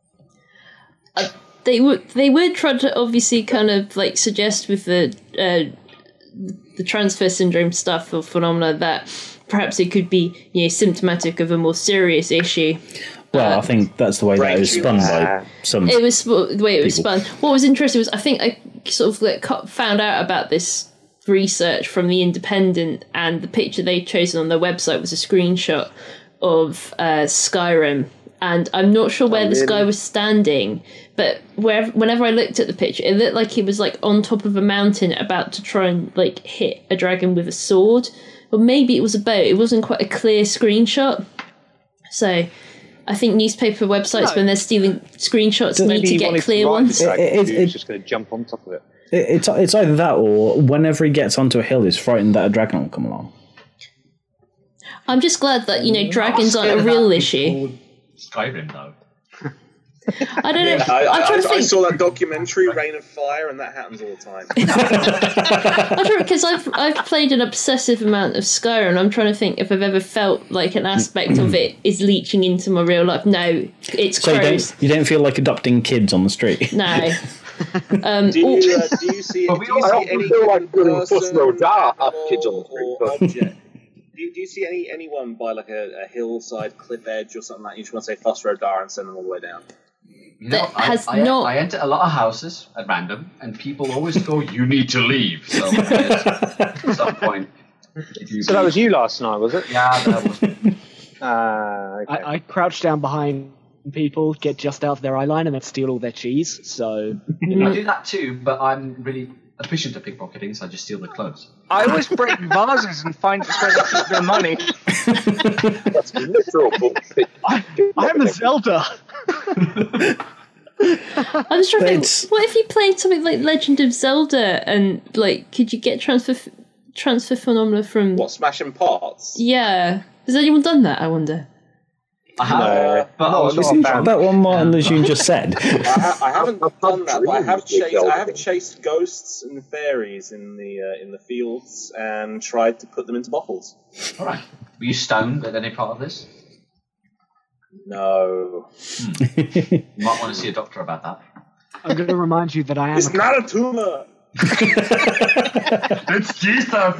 uh, they would they would try to obviously kind of like suggest with the uh, the transfer syndrome stuff or phenomena that perhaps it could be, you know, symptomatic of a more serious issue. Well, Uh, I think that's the way that it was spun by some. It was sp- the way it was People. spun. What was interesting was I think I sort of like co- found out about this research from the Independent, and the picture they'd chosen on their website was a screenshot of uh, Skyrim. And I'm not sure where Oh, this guy really? was standing, but wherever, whenever I looked at the picture, it looked like he was like on top of a mountain about to try and like hit a dragon with a sword. Or maybe it was a boat. It wasn't quite a clear screenshot. So I think newspaper websites, No. when they're stealing screenshots, need Maybe to he get wanted clear to ride ones. the dragon, It- it- he it- was just going to jump on top of it. It, it's it's either that or whenever he gets onto a hill, he's frightened that a dragon will come along. I'm just glad that, you know, dragons I'm aren't a scared real that issue. before Skyrim, though. I don't know. I, I'm I, trying to I, I think. saw that documentary, Reign of Fire, and that happens all the time. I'm trying because I've I've played an obsessive amount of Skyrim, and I'm trying to think if I've ever felt like an aspect of it is leaching into my real life. No, it's So you crows. don't you don't feel like adopting kids on the street. No. Um, Do all- you, uh, do you see, do But we you all- see I often any feel given like doing person, Fuss Road Dart at animal, kids on the street, or but- object? Do you, do you see any anyone by like a, a hillside cliff edge or something like that? You just want to say Fuss Road Dar and send them all the way down. You know, That I, has I, not- I enter a lot of houses at random, and people always go, "You need to leave." So at some point, if you So that was you last night, was it? Yeah, that was. Ah, okay. I, I crouch down behind people, get just out of their eye line, and then steal all their cheese. So I do that too, but I'm really efficient at pickpocketing, so I just steal the clothes. I always break vases and find it's where they keep their money. That's literal bullshit. I am a Zelda. I was trying to It's- think, what if you played something like Legend of Zelda and like could you get transfer f- transfer phenomena from? What, smashing pots? Yeah, has anyone done that? I wonder. I have, No. but I No, was it's Isn't not that what Martin Lejeune just said? I, ha- I haven't I've- I've done that, but I have dreamed of chased. I have Zelda. chased ghosts and fairies in the uh, in the fields and tried to put them into bottles. all right. Were you stoned at any part of this? No. You might want to see a doctor about that. I'm going to remind you that I am. It's a not a tumor. It's Jesus.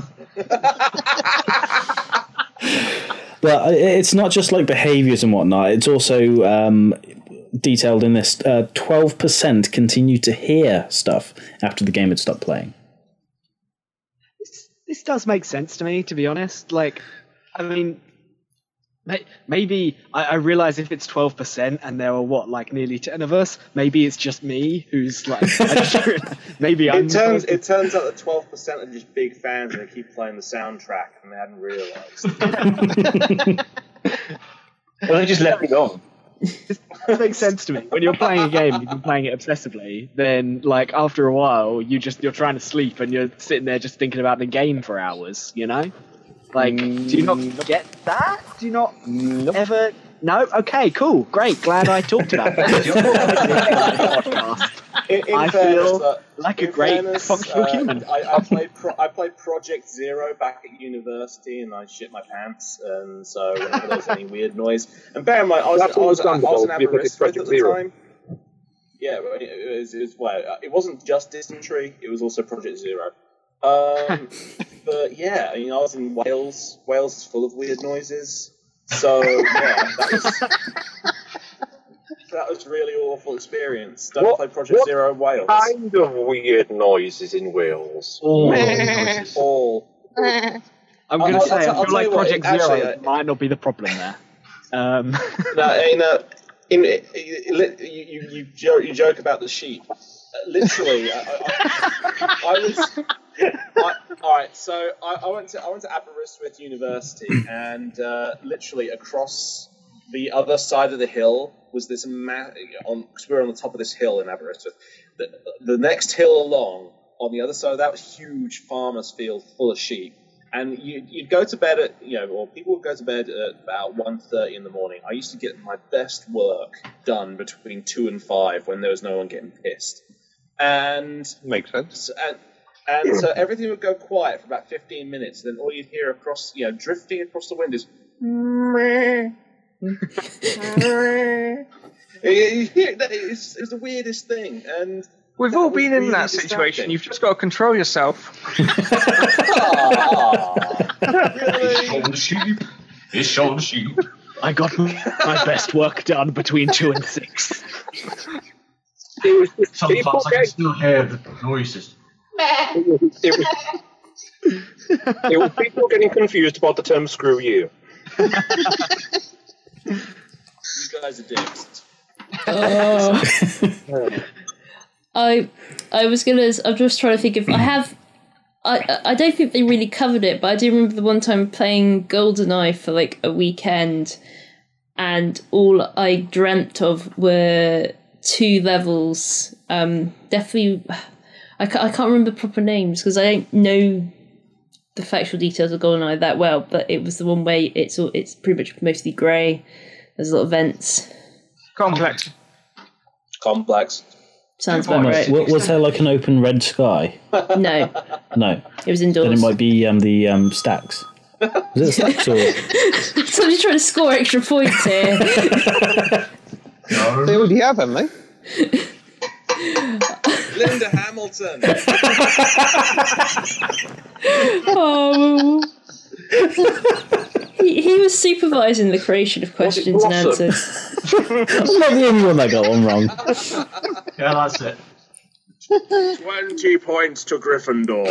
Well, it's not just like behaviours and whatnot. It's also um, detailed in this. Uh, twelve percent continue to hear stuff after the game had stopped playing. This, this does make sense to me, to be honest. Like, I mean, may, maybe I, I realise if it's twelve percent and there are what, like nearly ten of us, maybe it's just me who's like, I just, maybe I'm. It turns it turns out that twelve percent are just big fans and they keep playing the soundtrack and they hadn't realised. Well, they just left it on. This makes sense to me. When you're playing a game, you've been playing it obsessively. Then, like after a while, you just you're trying to sleep and you're sitting there just thinking about the game for hours. You know, like mm, do you not get that? Do you not nope. ever? No. Okay. Cool. Great. Glad I talked about that. in, in I fairness, feel uh, like a great fairness, functional uh, human. I, I played pro- I played Project Zero back at university, and I shit my pants. And so whenever there was any weird noise, and bear in mind, I was, I was, I was, I was an Aberystwyth at the Zero. time. Yeah, but it was, it was well, it wasn't just dysentery; it was also Project Zero. Um, but yeah, I mean, I was in Wales. Wales is full of weird noises. So yeah, that was that was a really awful experience. Don't What- play Project what Zero in Wales. Kind of weird noises in Wales. All. I'm I'll- going I'll- to say, I'll I tell feel like you what, Project actually, Zero uh, might not be the problem there. Um, No, in a, in a, you, you, you, joke, you joke about the sheep. Uh, literally, I, I, I was. I, all right, so I, I went to I went to Aberystwyth University, and uh, literally across the other side of the hill was this ma- on because we were on the top of this hill in Aberystwyth. The, the next hill along, on the other side of that, was a huge farmer's field full of sheep. And you, you'd go to bed at, you know, or people would go to bed at about one thirty in the morning. I used to get my best work done between two and five when there was no one getting pissed. And Makes sense. and, and so everything would go quiet for about fifteen minutes. Then all you'd hear across, you know, drifting across the wind is You hear that? It's, it's the weirdest thing. And We've that all was been in really that situation. distracting. You've just got to control yourself. Really? Show the sheep. It's show the sheep. I got my best work done between two and six. It was just Sometimes people I can getting, still hear the noises. it was, it was, it was people getting confused about the term "screw you." You guys are dicks. Oh. I I was gonna. I'm just trying to think if I have. I I don't think they really covered it, but I do remember the one time playing GoldenEye for like a weekend, and all I dreamt of were two levels. Um, definitely, I can't, I can't remember proper names because I don't know the factual details of GoldenEye that well. But it was the one where it's all it's pretty much mostly grey. There's a lot of vents. Complex. Complex. Sounds about right. Was, was there like an open red sky? No, No. it was indoors. Then it might be um, the um, stacks. Was it stacks or? Somebody's trying to score extra points here. They already have, haven't they? Linda Hamilton. Oh. he, he was supervising the creation of questions and Blossom? answers. I'm not the only one that got one wrong. Yeah, that's it. Twenty points to Gryffindor.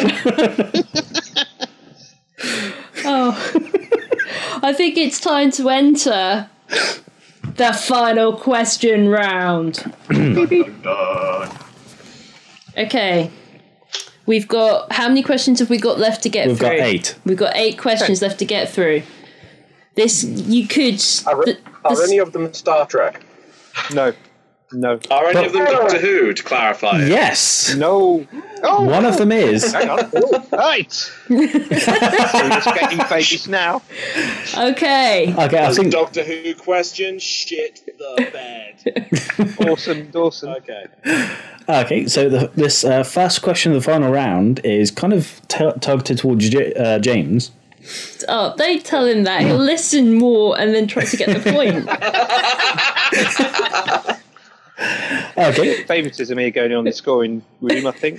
Oh. I think it's time to enter the final question round. Done. Okay. We've got, how many questions have we got left to get We've through? got eight. We've got eight questions left to get through. This, you could... Are, th- are this- any of them Star Trek? No. No. Are any of them Doctor Who, to clarify? Yes. No. Oh, One of them is. hang on. Right. So we're just getting famous now. Okay. Okay, I Does think. Doctor Who question shit the bed? Dawson, Dawson. Okay. Okay, so the, this uh, first question of the final round is kind of t- targeted towards J- uh, James. Oh, don't tell him that. He'll listen more and then try to get the point. Okay. Favoritism here going on in the scoring room, I think.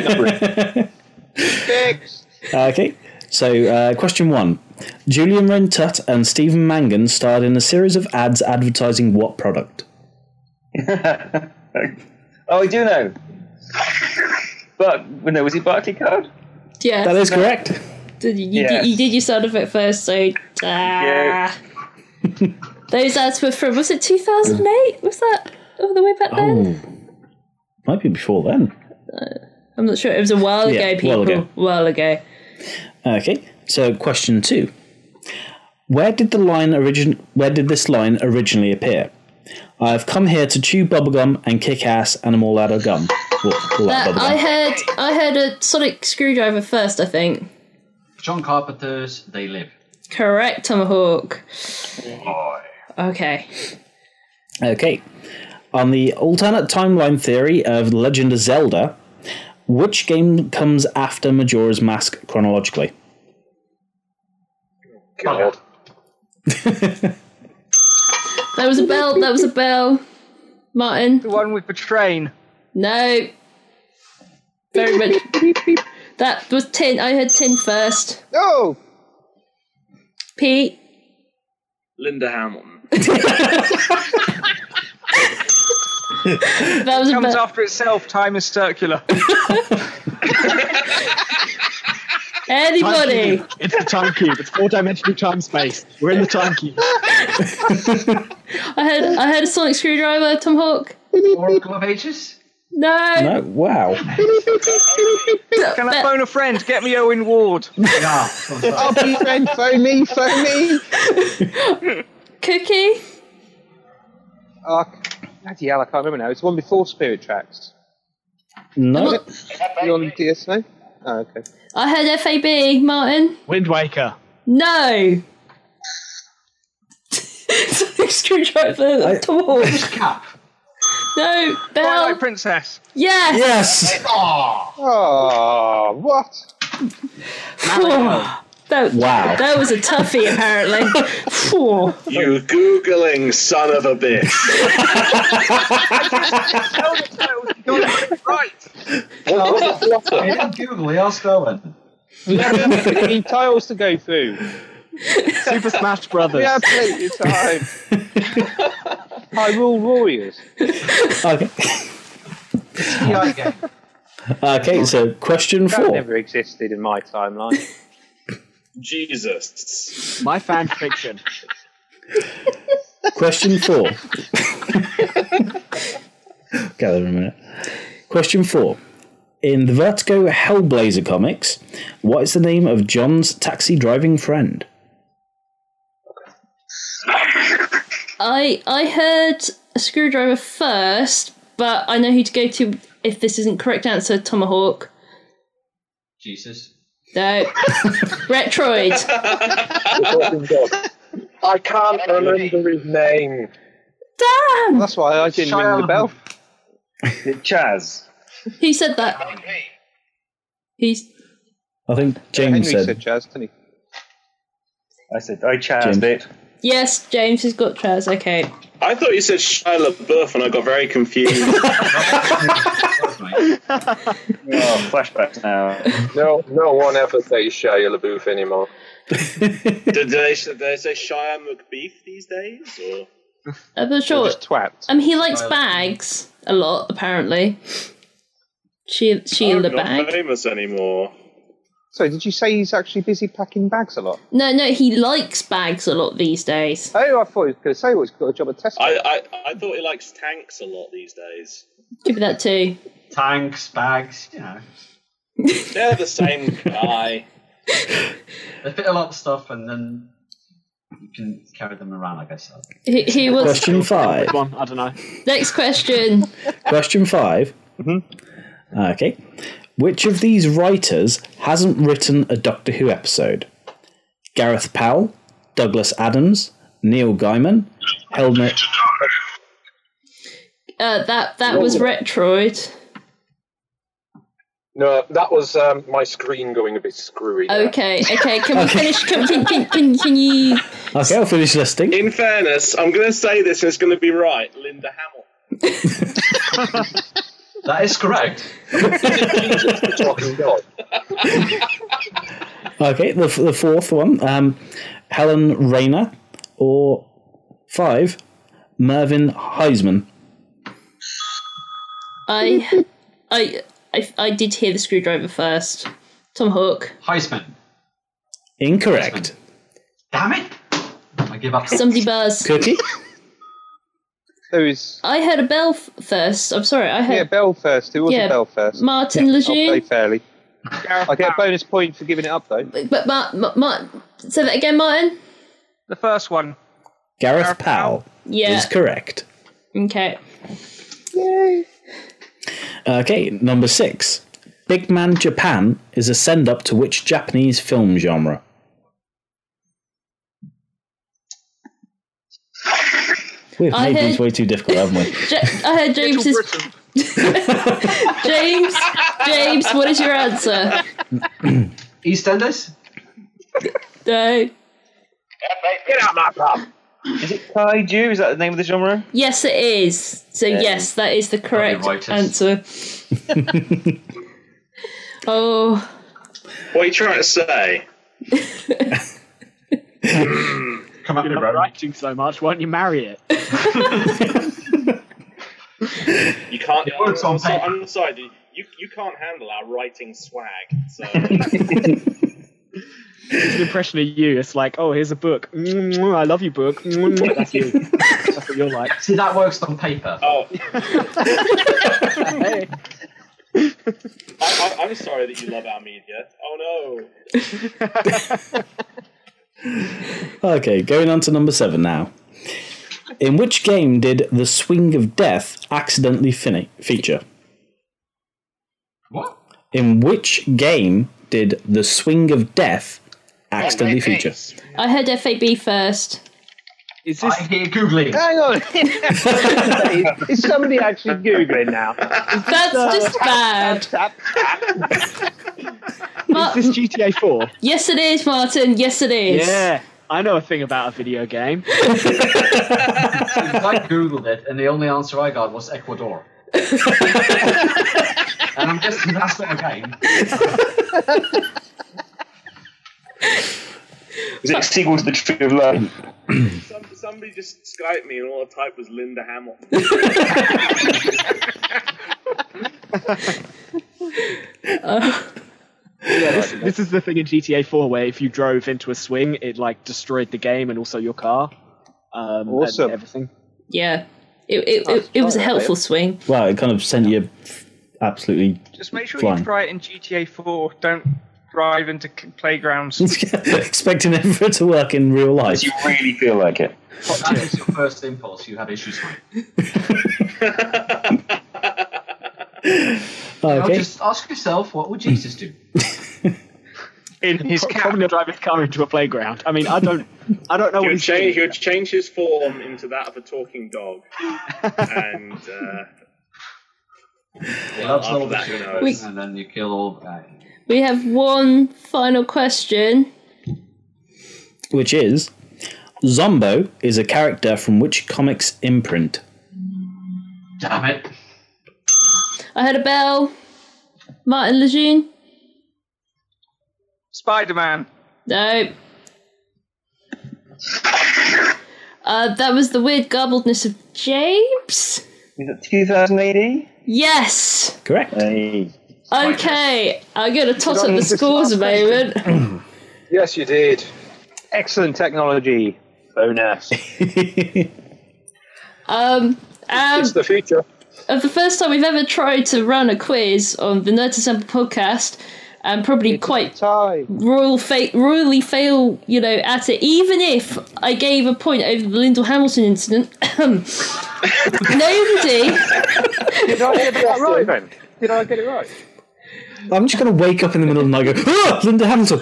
Six. Okay. So, uh, question one. Julian Wren-Tutt and Stephen Mangan starred in a series of ads advertising what product? Oh, I do know. But no, was it Barclaycard? Yeah. That is correct. Did you, you, Yes. did, you did your sound effect first, so. Yeah. Ah. Those ads were from, was it two thousand eight? Was that all the way back then? Oh. Might be before then. I'm not sure. It was a while Yeah, ago, people. while ago. While ago. Okay. So, question two. Where did the line origin? Where did this line originally appear? I have come here to chew bubblegum and kick ass, and I'm all out of gum. All, all out That, of bubblegum. I heard I heard a sonic screwdriver first, I think. John Carpenter's They Live. Correct, Tomahawk. Okay. Okay. On the alternate timeline theory of The Legend of Zelda, which game comes after Majora's Mask chronologically? God. That was a bell. That was a bell. Martin. The one with the train. No. Very much. That was tin. I heard tin first. Oh! Pete. Linda Hamilton. That was a Comes bell. after itself. Time is circular. Anybody. Time cube. It's the time cube. It's four-dimensional time space. We're in the time cube. I heard I heard a sonic screwdriver, Tomahawk. Oracle of Ages? No. No? Wow. Can I phone a friend? Get me Owen Ward. Yeah. Oh, please, friend, phone me, phone me. Cookie. Oh, bloody hell, I can't remember now. It's the one before Spirit Tracks. No. You on D S O? Oh, okay. I heard F A B, Martin. Wind Waker. No. Sonic screwdriver, Tomahawk. Cap. No. Bell. Twilight Princess. Yes. Yes! Oh, what? That, Wow. that was a toughie, apparently. Phew. You Googling son of a bitch. Right. He didn't Google, he asked Owen. We have three tiles to go through. Super Smash Brothers. We have plenty of time. Hyrule Warriors. Okay. Yeah, okay. Okay, so question That four. never existed in my timeline. Jesus. My fan fiction. Question four. Gather a minute. Question four. In the Vertigo Hellblazer comics, what is the name of John's taxi driving friend? I I heard a screwdriver first, but I know who to go to if this isn't correct answer. Tomahawk. Jesus. No. Retroid. I can't remember his name. Damn. That's why I didn't ring the bell. Chaz. Who said that? He's. I think James Henry said. said Chaz, didn't he? I said, I Chaz James. it. Yes, James has got Chaz. Okay. I thought you said Shia LaBeouf and I got very confused. Oh, flashbacks now. No, no one ever says Shia LaBeouf anymore. did, did, they, did they say Shia McBeef these days? Or? I'm not sure. Just twats. Um, he likes bags a lot, apparently. She- Sheila I'm not bag. famous anymore. So, did you say he's actually busy packing bags a lot? No, no, he likes bags a lot these days. Oh, I thought he was going to say, well, he's got a job at Tesco. I, I, I thought he likes tanks a lot these days. Give me that too. Tanks, bags, you know. They're the same guy. They fit a lot of stuff and then you can carry them around, I guess. He, he was. Question five. One, I don't know. Next question. Question five. Mm-hmm. Okay. Which of these writers hasn't written a Doctor Who episode? Gareth Powell, Douglas Adams, Neil Gaiman, Helmut. Uh, that that was Retroid. No, that was um, my screen going a bit screwy. there. Okay, okay. Can we finish? Can, can, can, can, can you? Okay, I'll finish listing. In fairness, I'm going to say this and it's going to be right. Linda That is correct. Jesus, the talking dog. Okay, the, the fourth one, um, Helen Rayner, or five, Mervyn Heisman. I, I, I, I did hear the screwdriver first. Tom Hawk. Heisman. Incorrect. Damn it! I give up. Somebody buzz. Cookie? Who's I heard a bell f- first. I'm sorry. I heard. yeah, Bell first. Who was Yeah, a Bell first? Martin I'll play Lejeune. fairly. I get a bonus point for giving it up though. But Mar- Mar- Mar- say that again, Martin. The first one. Gareth Gareth Powell Yeah. is correct. Okay. Okay, number six. Big Man Japan is a send-up to which Japanese film genre? We've I made heard- these way too difficult, haven't we? Ja- I heard James's. James, James, what is your answer? EastEnders? No. Get out my pub. Is it kaiju? Is that the name of the genre? Yes, it is. So yes, that is the correct Righteous. answer. Oh, What are you trying to say? Come up You're with not Rome. writing so much. Why don't you marry it? You can't. It works on I'm, sorry, paper. I'm sorry, dude. You you can't handle our writing swag. So It's an impression of you. It's like, oh, here's a book. Mm, I love you, book. Mm, that's you. That's what you're like. See, that works on paper. oh, Hey. I, I, I'm sorry that you love our media. Oh no. Okay, going on to number seven now. In which game did The Swing of Death accidentally fin- feature? What? In which game did The Swing of Death accidentally feature? I heard F A B first. Is this I hear Googling. Hang on. Is somebody actually Googling now? That's just bad. Tap, tap. Mar- is this G T A four? yes, it is, Martin. Yes, it is. Yeah, I know a thing about a video game. I Googled it, and the only answer I got was Ecuador. And I'm guessing that's not a game. Is it a sequel to The Tree of Life? Some, somebody just Skyped me and all I typed was Linda Hamilton. Yeah, this, this is the thing in G T A four where if you drove into a swing, it like destroyed the game and also your car. Um, Awesome. And everything. Yeah. It, it, it, it was a helpful swing. Well, it kind of sent you absolutely Just make sure Flying. you try it in G T A four. Don't drive into c- playgrounds. expecting everything to work in real life. You really feel like it. That is your first impulse. You have issues with. You know, Okay. just ask yourself, what would Jesus do? In his Pro- car. Probably not drive his car into a playground. I mean, I don't, I don't know He what would, he's change, doing. he would change his form into that of a talking dog. And uh, well, That's after all that, the who shit. knows? And then you kill all. Uh, We have one final question. Which is Zombo is a character from which comics imprint? damn it! I heard a bell. Martin Lejeune? Spider-Man. No. Uh, that was the weird garbledness of James? Is it two thousand A D? Yes! Correct. Hey. Okay, I'm going to toss Did I up the miss this scores a last moment. Yes, you did. Excellent technology. Bonus. Um, um, It's the future. of the first time we've ever tried to run a quiz on the Nerd Assemble podcast, and probably quite Time. royal fa- royally fail, you know, at it. Even if I gave a point over the Lyndall Hamilton incident, nobody. Did I get that right then? Did I get it right? I'm just going to wake up in the middle of the night and go, ah, Linda Hamilton.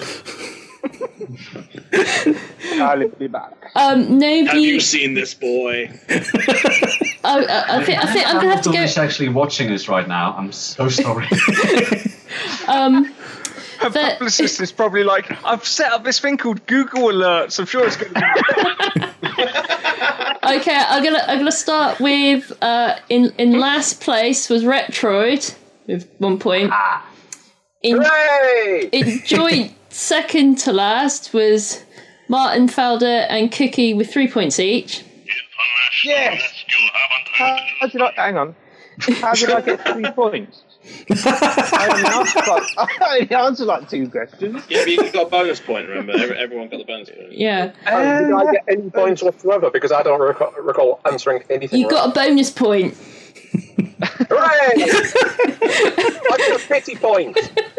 I'll be back. Um, Have nobody. you seen this boy? I, I, I think I think I'm gonna have to Hamilton go. is actually watching us right now. I'm so sorry. Um, Her The- publicist is probably like, I've set up this thing called Google Alerts. I'm sure it's going to be. Okay, I'm gonna I'm gonna start with uh, in in last place was Retroid with one point. In, Hooray! in joint second to last was Martin Felder and Cookie with three points each. Yes. How, how did I? Hang on. How did I get three points? I only answered like, I only answered like two questions. Yeah, but you got a bonus point, remember? Every- Everyone got the bonus point. Yeah, Oh, did I get any points whatsoever? Because I don't recall, recall answering anything. you got a bonus point. Hooray! I got a pity point.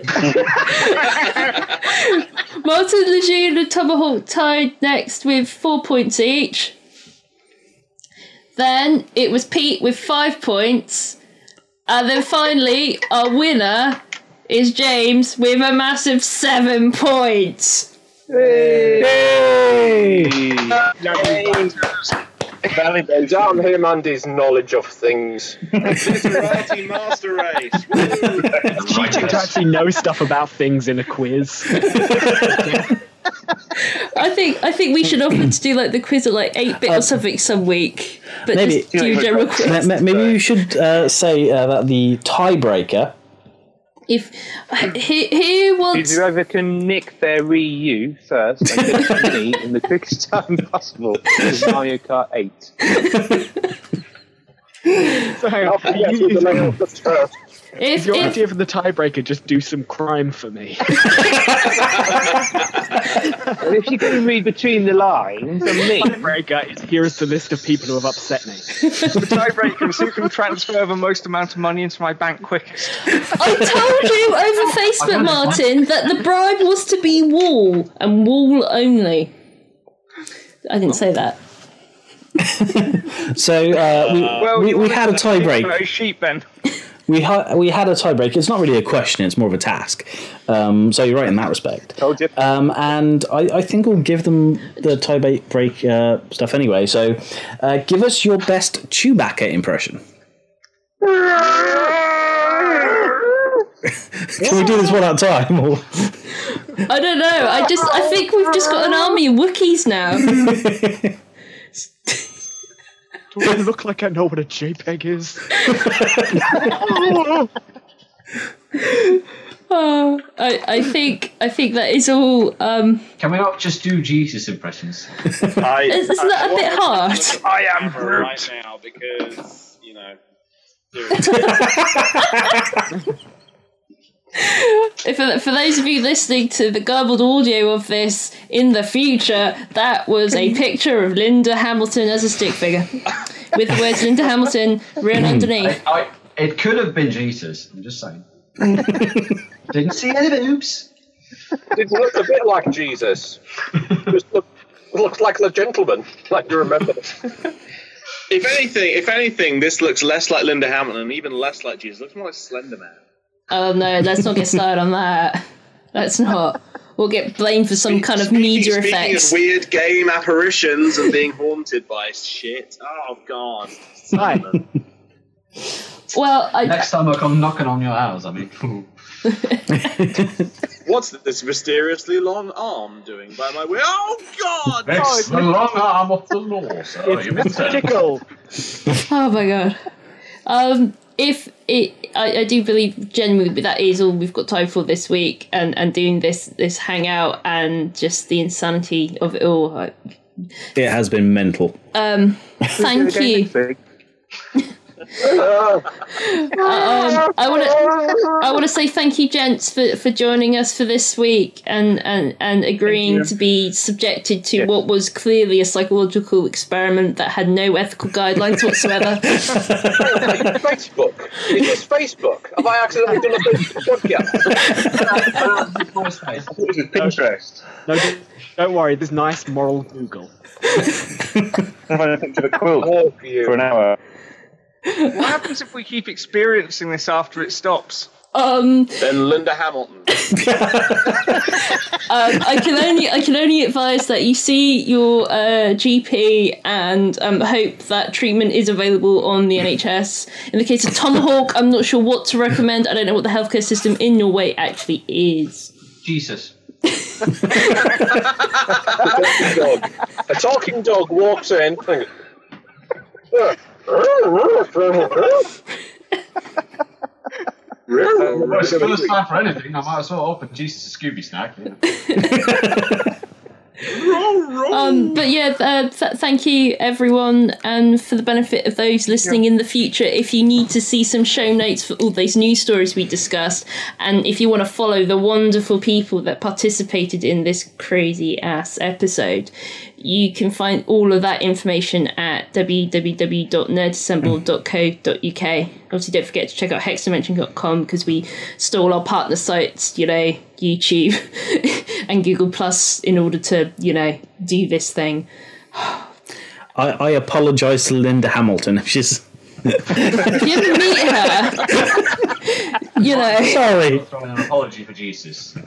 Martin Lejeune and Tomahawk tied next with four points each. Then it was Pete with five points. And then finally, our winner is James with a massive seven points. Yay! Validate down him and his knowledge of things. Literati master race. Cheating to actually know stuff about things in a quiz. I think I think we should offer to do like the quiz at like eight bit or something some week, but Maybe- just do general quiz. Ma- ma- Maybe you should uh, say uh, that the tiebreaker. If who, who wants Whoever can nick their Wii U first and get it to me in the quickest time possible is Mario Kart eight. So hang on, I'll forget you- with the level of the turf. if, your if idea for the tiebreaker, just do some crime for me. And if you can read between the lines, and me, Tiebreaker is here's the list of people who have upset me. The tiebreaker is who can transfer the most amount of money into my bank quickest. I told you over Facebook, Martin, that the bribe was to be Wall and Wall only. I didn't say that. So uh, we, Well, we, you we wanted had a to tiebreak. very sheep then. We had we had a tiebreak. It's not really a question; it's more of a task. Um, so you're right in that respect. told you. Um, and I, I think we'll give them the tiebreak uh, stuff anyway. So, uh, give us your best Chewbacca impression. Can we do this one at a time? Or? I don't know. I just I think we've just got an army of Wookiees now. Do I look like I know what a JPEG is? Oh, I, I think I think that is all. Um, Can we not just do Jesus impressions? I, Isn't that a bit hard? I am right now because, you know. If, for, for those of you listening to the garbled audio of this in the future, that was a picture of Linda Hamilton as a stick figure, with the words Linda Hamilton written underneath. I, I, it could have been Jesus. I'm just saying. Didn't see any boobs. It looked a bit like Jesus. Just look, looks like the gentleman, like you remember. If anything, if anything, this looks less like Linda Hamilton and even less like Jesus. It looks more like Slender Man. Oh no, let's not get started on that. Let's not. We'll get blamed for some kind of Speaking- media speaking effects. of weird game apparitions and being haunted by shit. Oh god. Hi. Well, I, Next time I come knocking on your house, I mean. What's this mysteriously long arm doing by my way? Oh god! It's the long arm of the law, sir. You It's tickle. oh my god. Um, if it, I, I do believe genuinely that is all we've got time for this week, and, and doing this this hangout and just the insanity of it all. I, It has been mental. um, thank you. Um, I want to I want to say thank you, gents, for, for joining us for this week and, and, and agreeing to be subjected to Yes. what was clearly a psychological experiment that had no ethical guidelines whatsoever. Facebook. It was Facebook. Have I accidentally done a Facebook podcast? This is Pinterest. No, don't, don't worry. There's nice moral Google. I've had a picture of a quilt Oh, you. for an hour. What happens if we keep experiencing this after it stops? Um, Then Linda Hamilton. um, I can only I can only advise that you see your uh, G P and um, hope that treatment is available on the N H S. In the case of Tomahawk, I'm not sure what to recommend. I don't know what the healthcare system in Norway actually is. Jesus. A talking dog. A talking dog walks in. Well, it's the first time for anything. I might as well open Jesus a Scooby snack. Yeah. Um, but yeah, uh, th- thank you everyone, and for the benefit of those listening in the future, if you need to see some show notes for all those news stories we discussed, and if you want to follow the wonderful people that participated in this crazy ass episode, you can find all of that information at w w w dot nerd assemble dot co dot u k. Obviously, don't forget to check out hex dimension dot com, because we stole our partner sites, you know, YouTube and Google Plus, in order to, you know, do this thing. I, I apologise to Linda Hamilton if she's. If you ever meet her, you know. Sorry. Throwing an apology for Jesus.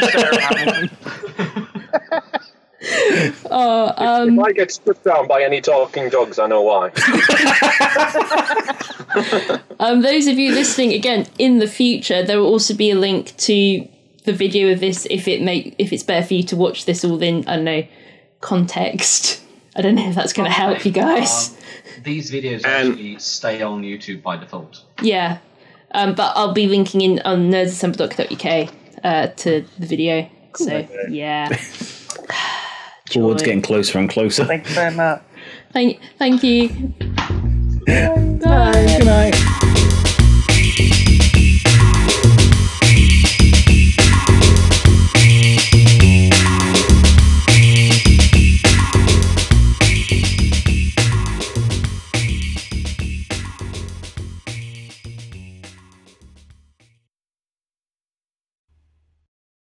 Oh, um, If I get struck down by any talking dogs, I know why. um, those of you listening again in the future, there will also be a link to the video of this if it make if it's better for you to watch this all in, I don't know, context. I don't know if that's going to help you guys. Um, these videos And- actually stay on YouTube by default. Yeah, um, but I'll be linking in on nerds assemble dot co dot u k uh, to the video. So yeah. Forward's getting closer and closer. Thank you very much. Thank, thank you. Bye. Good night.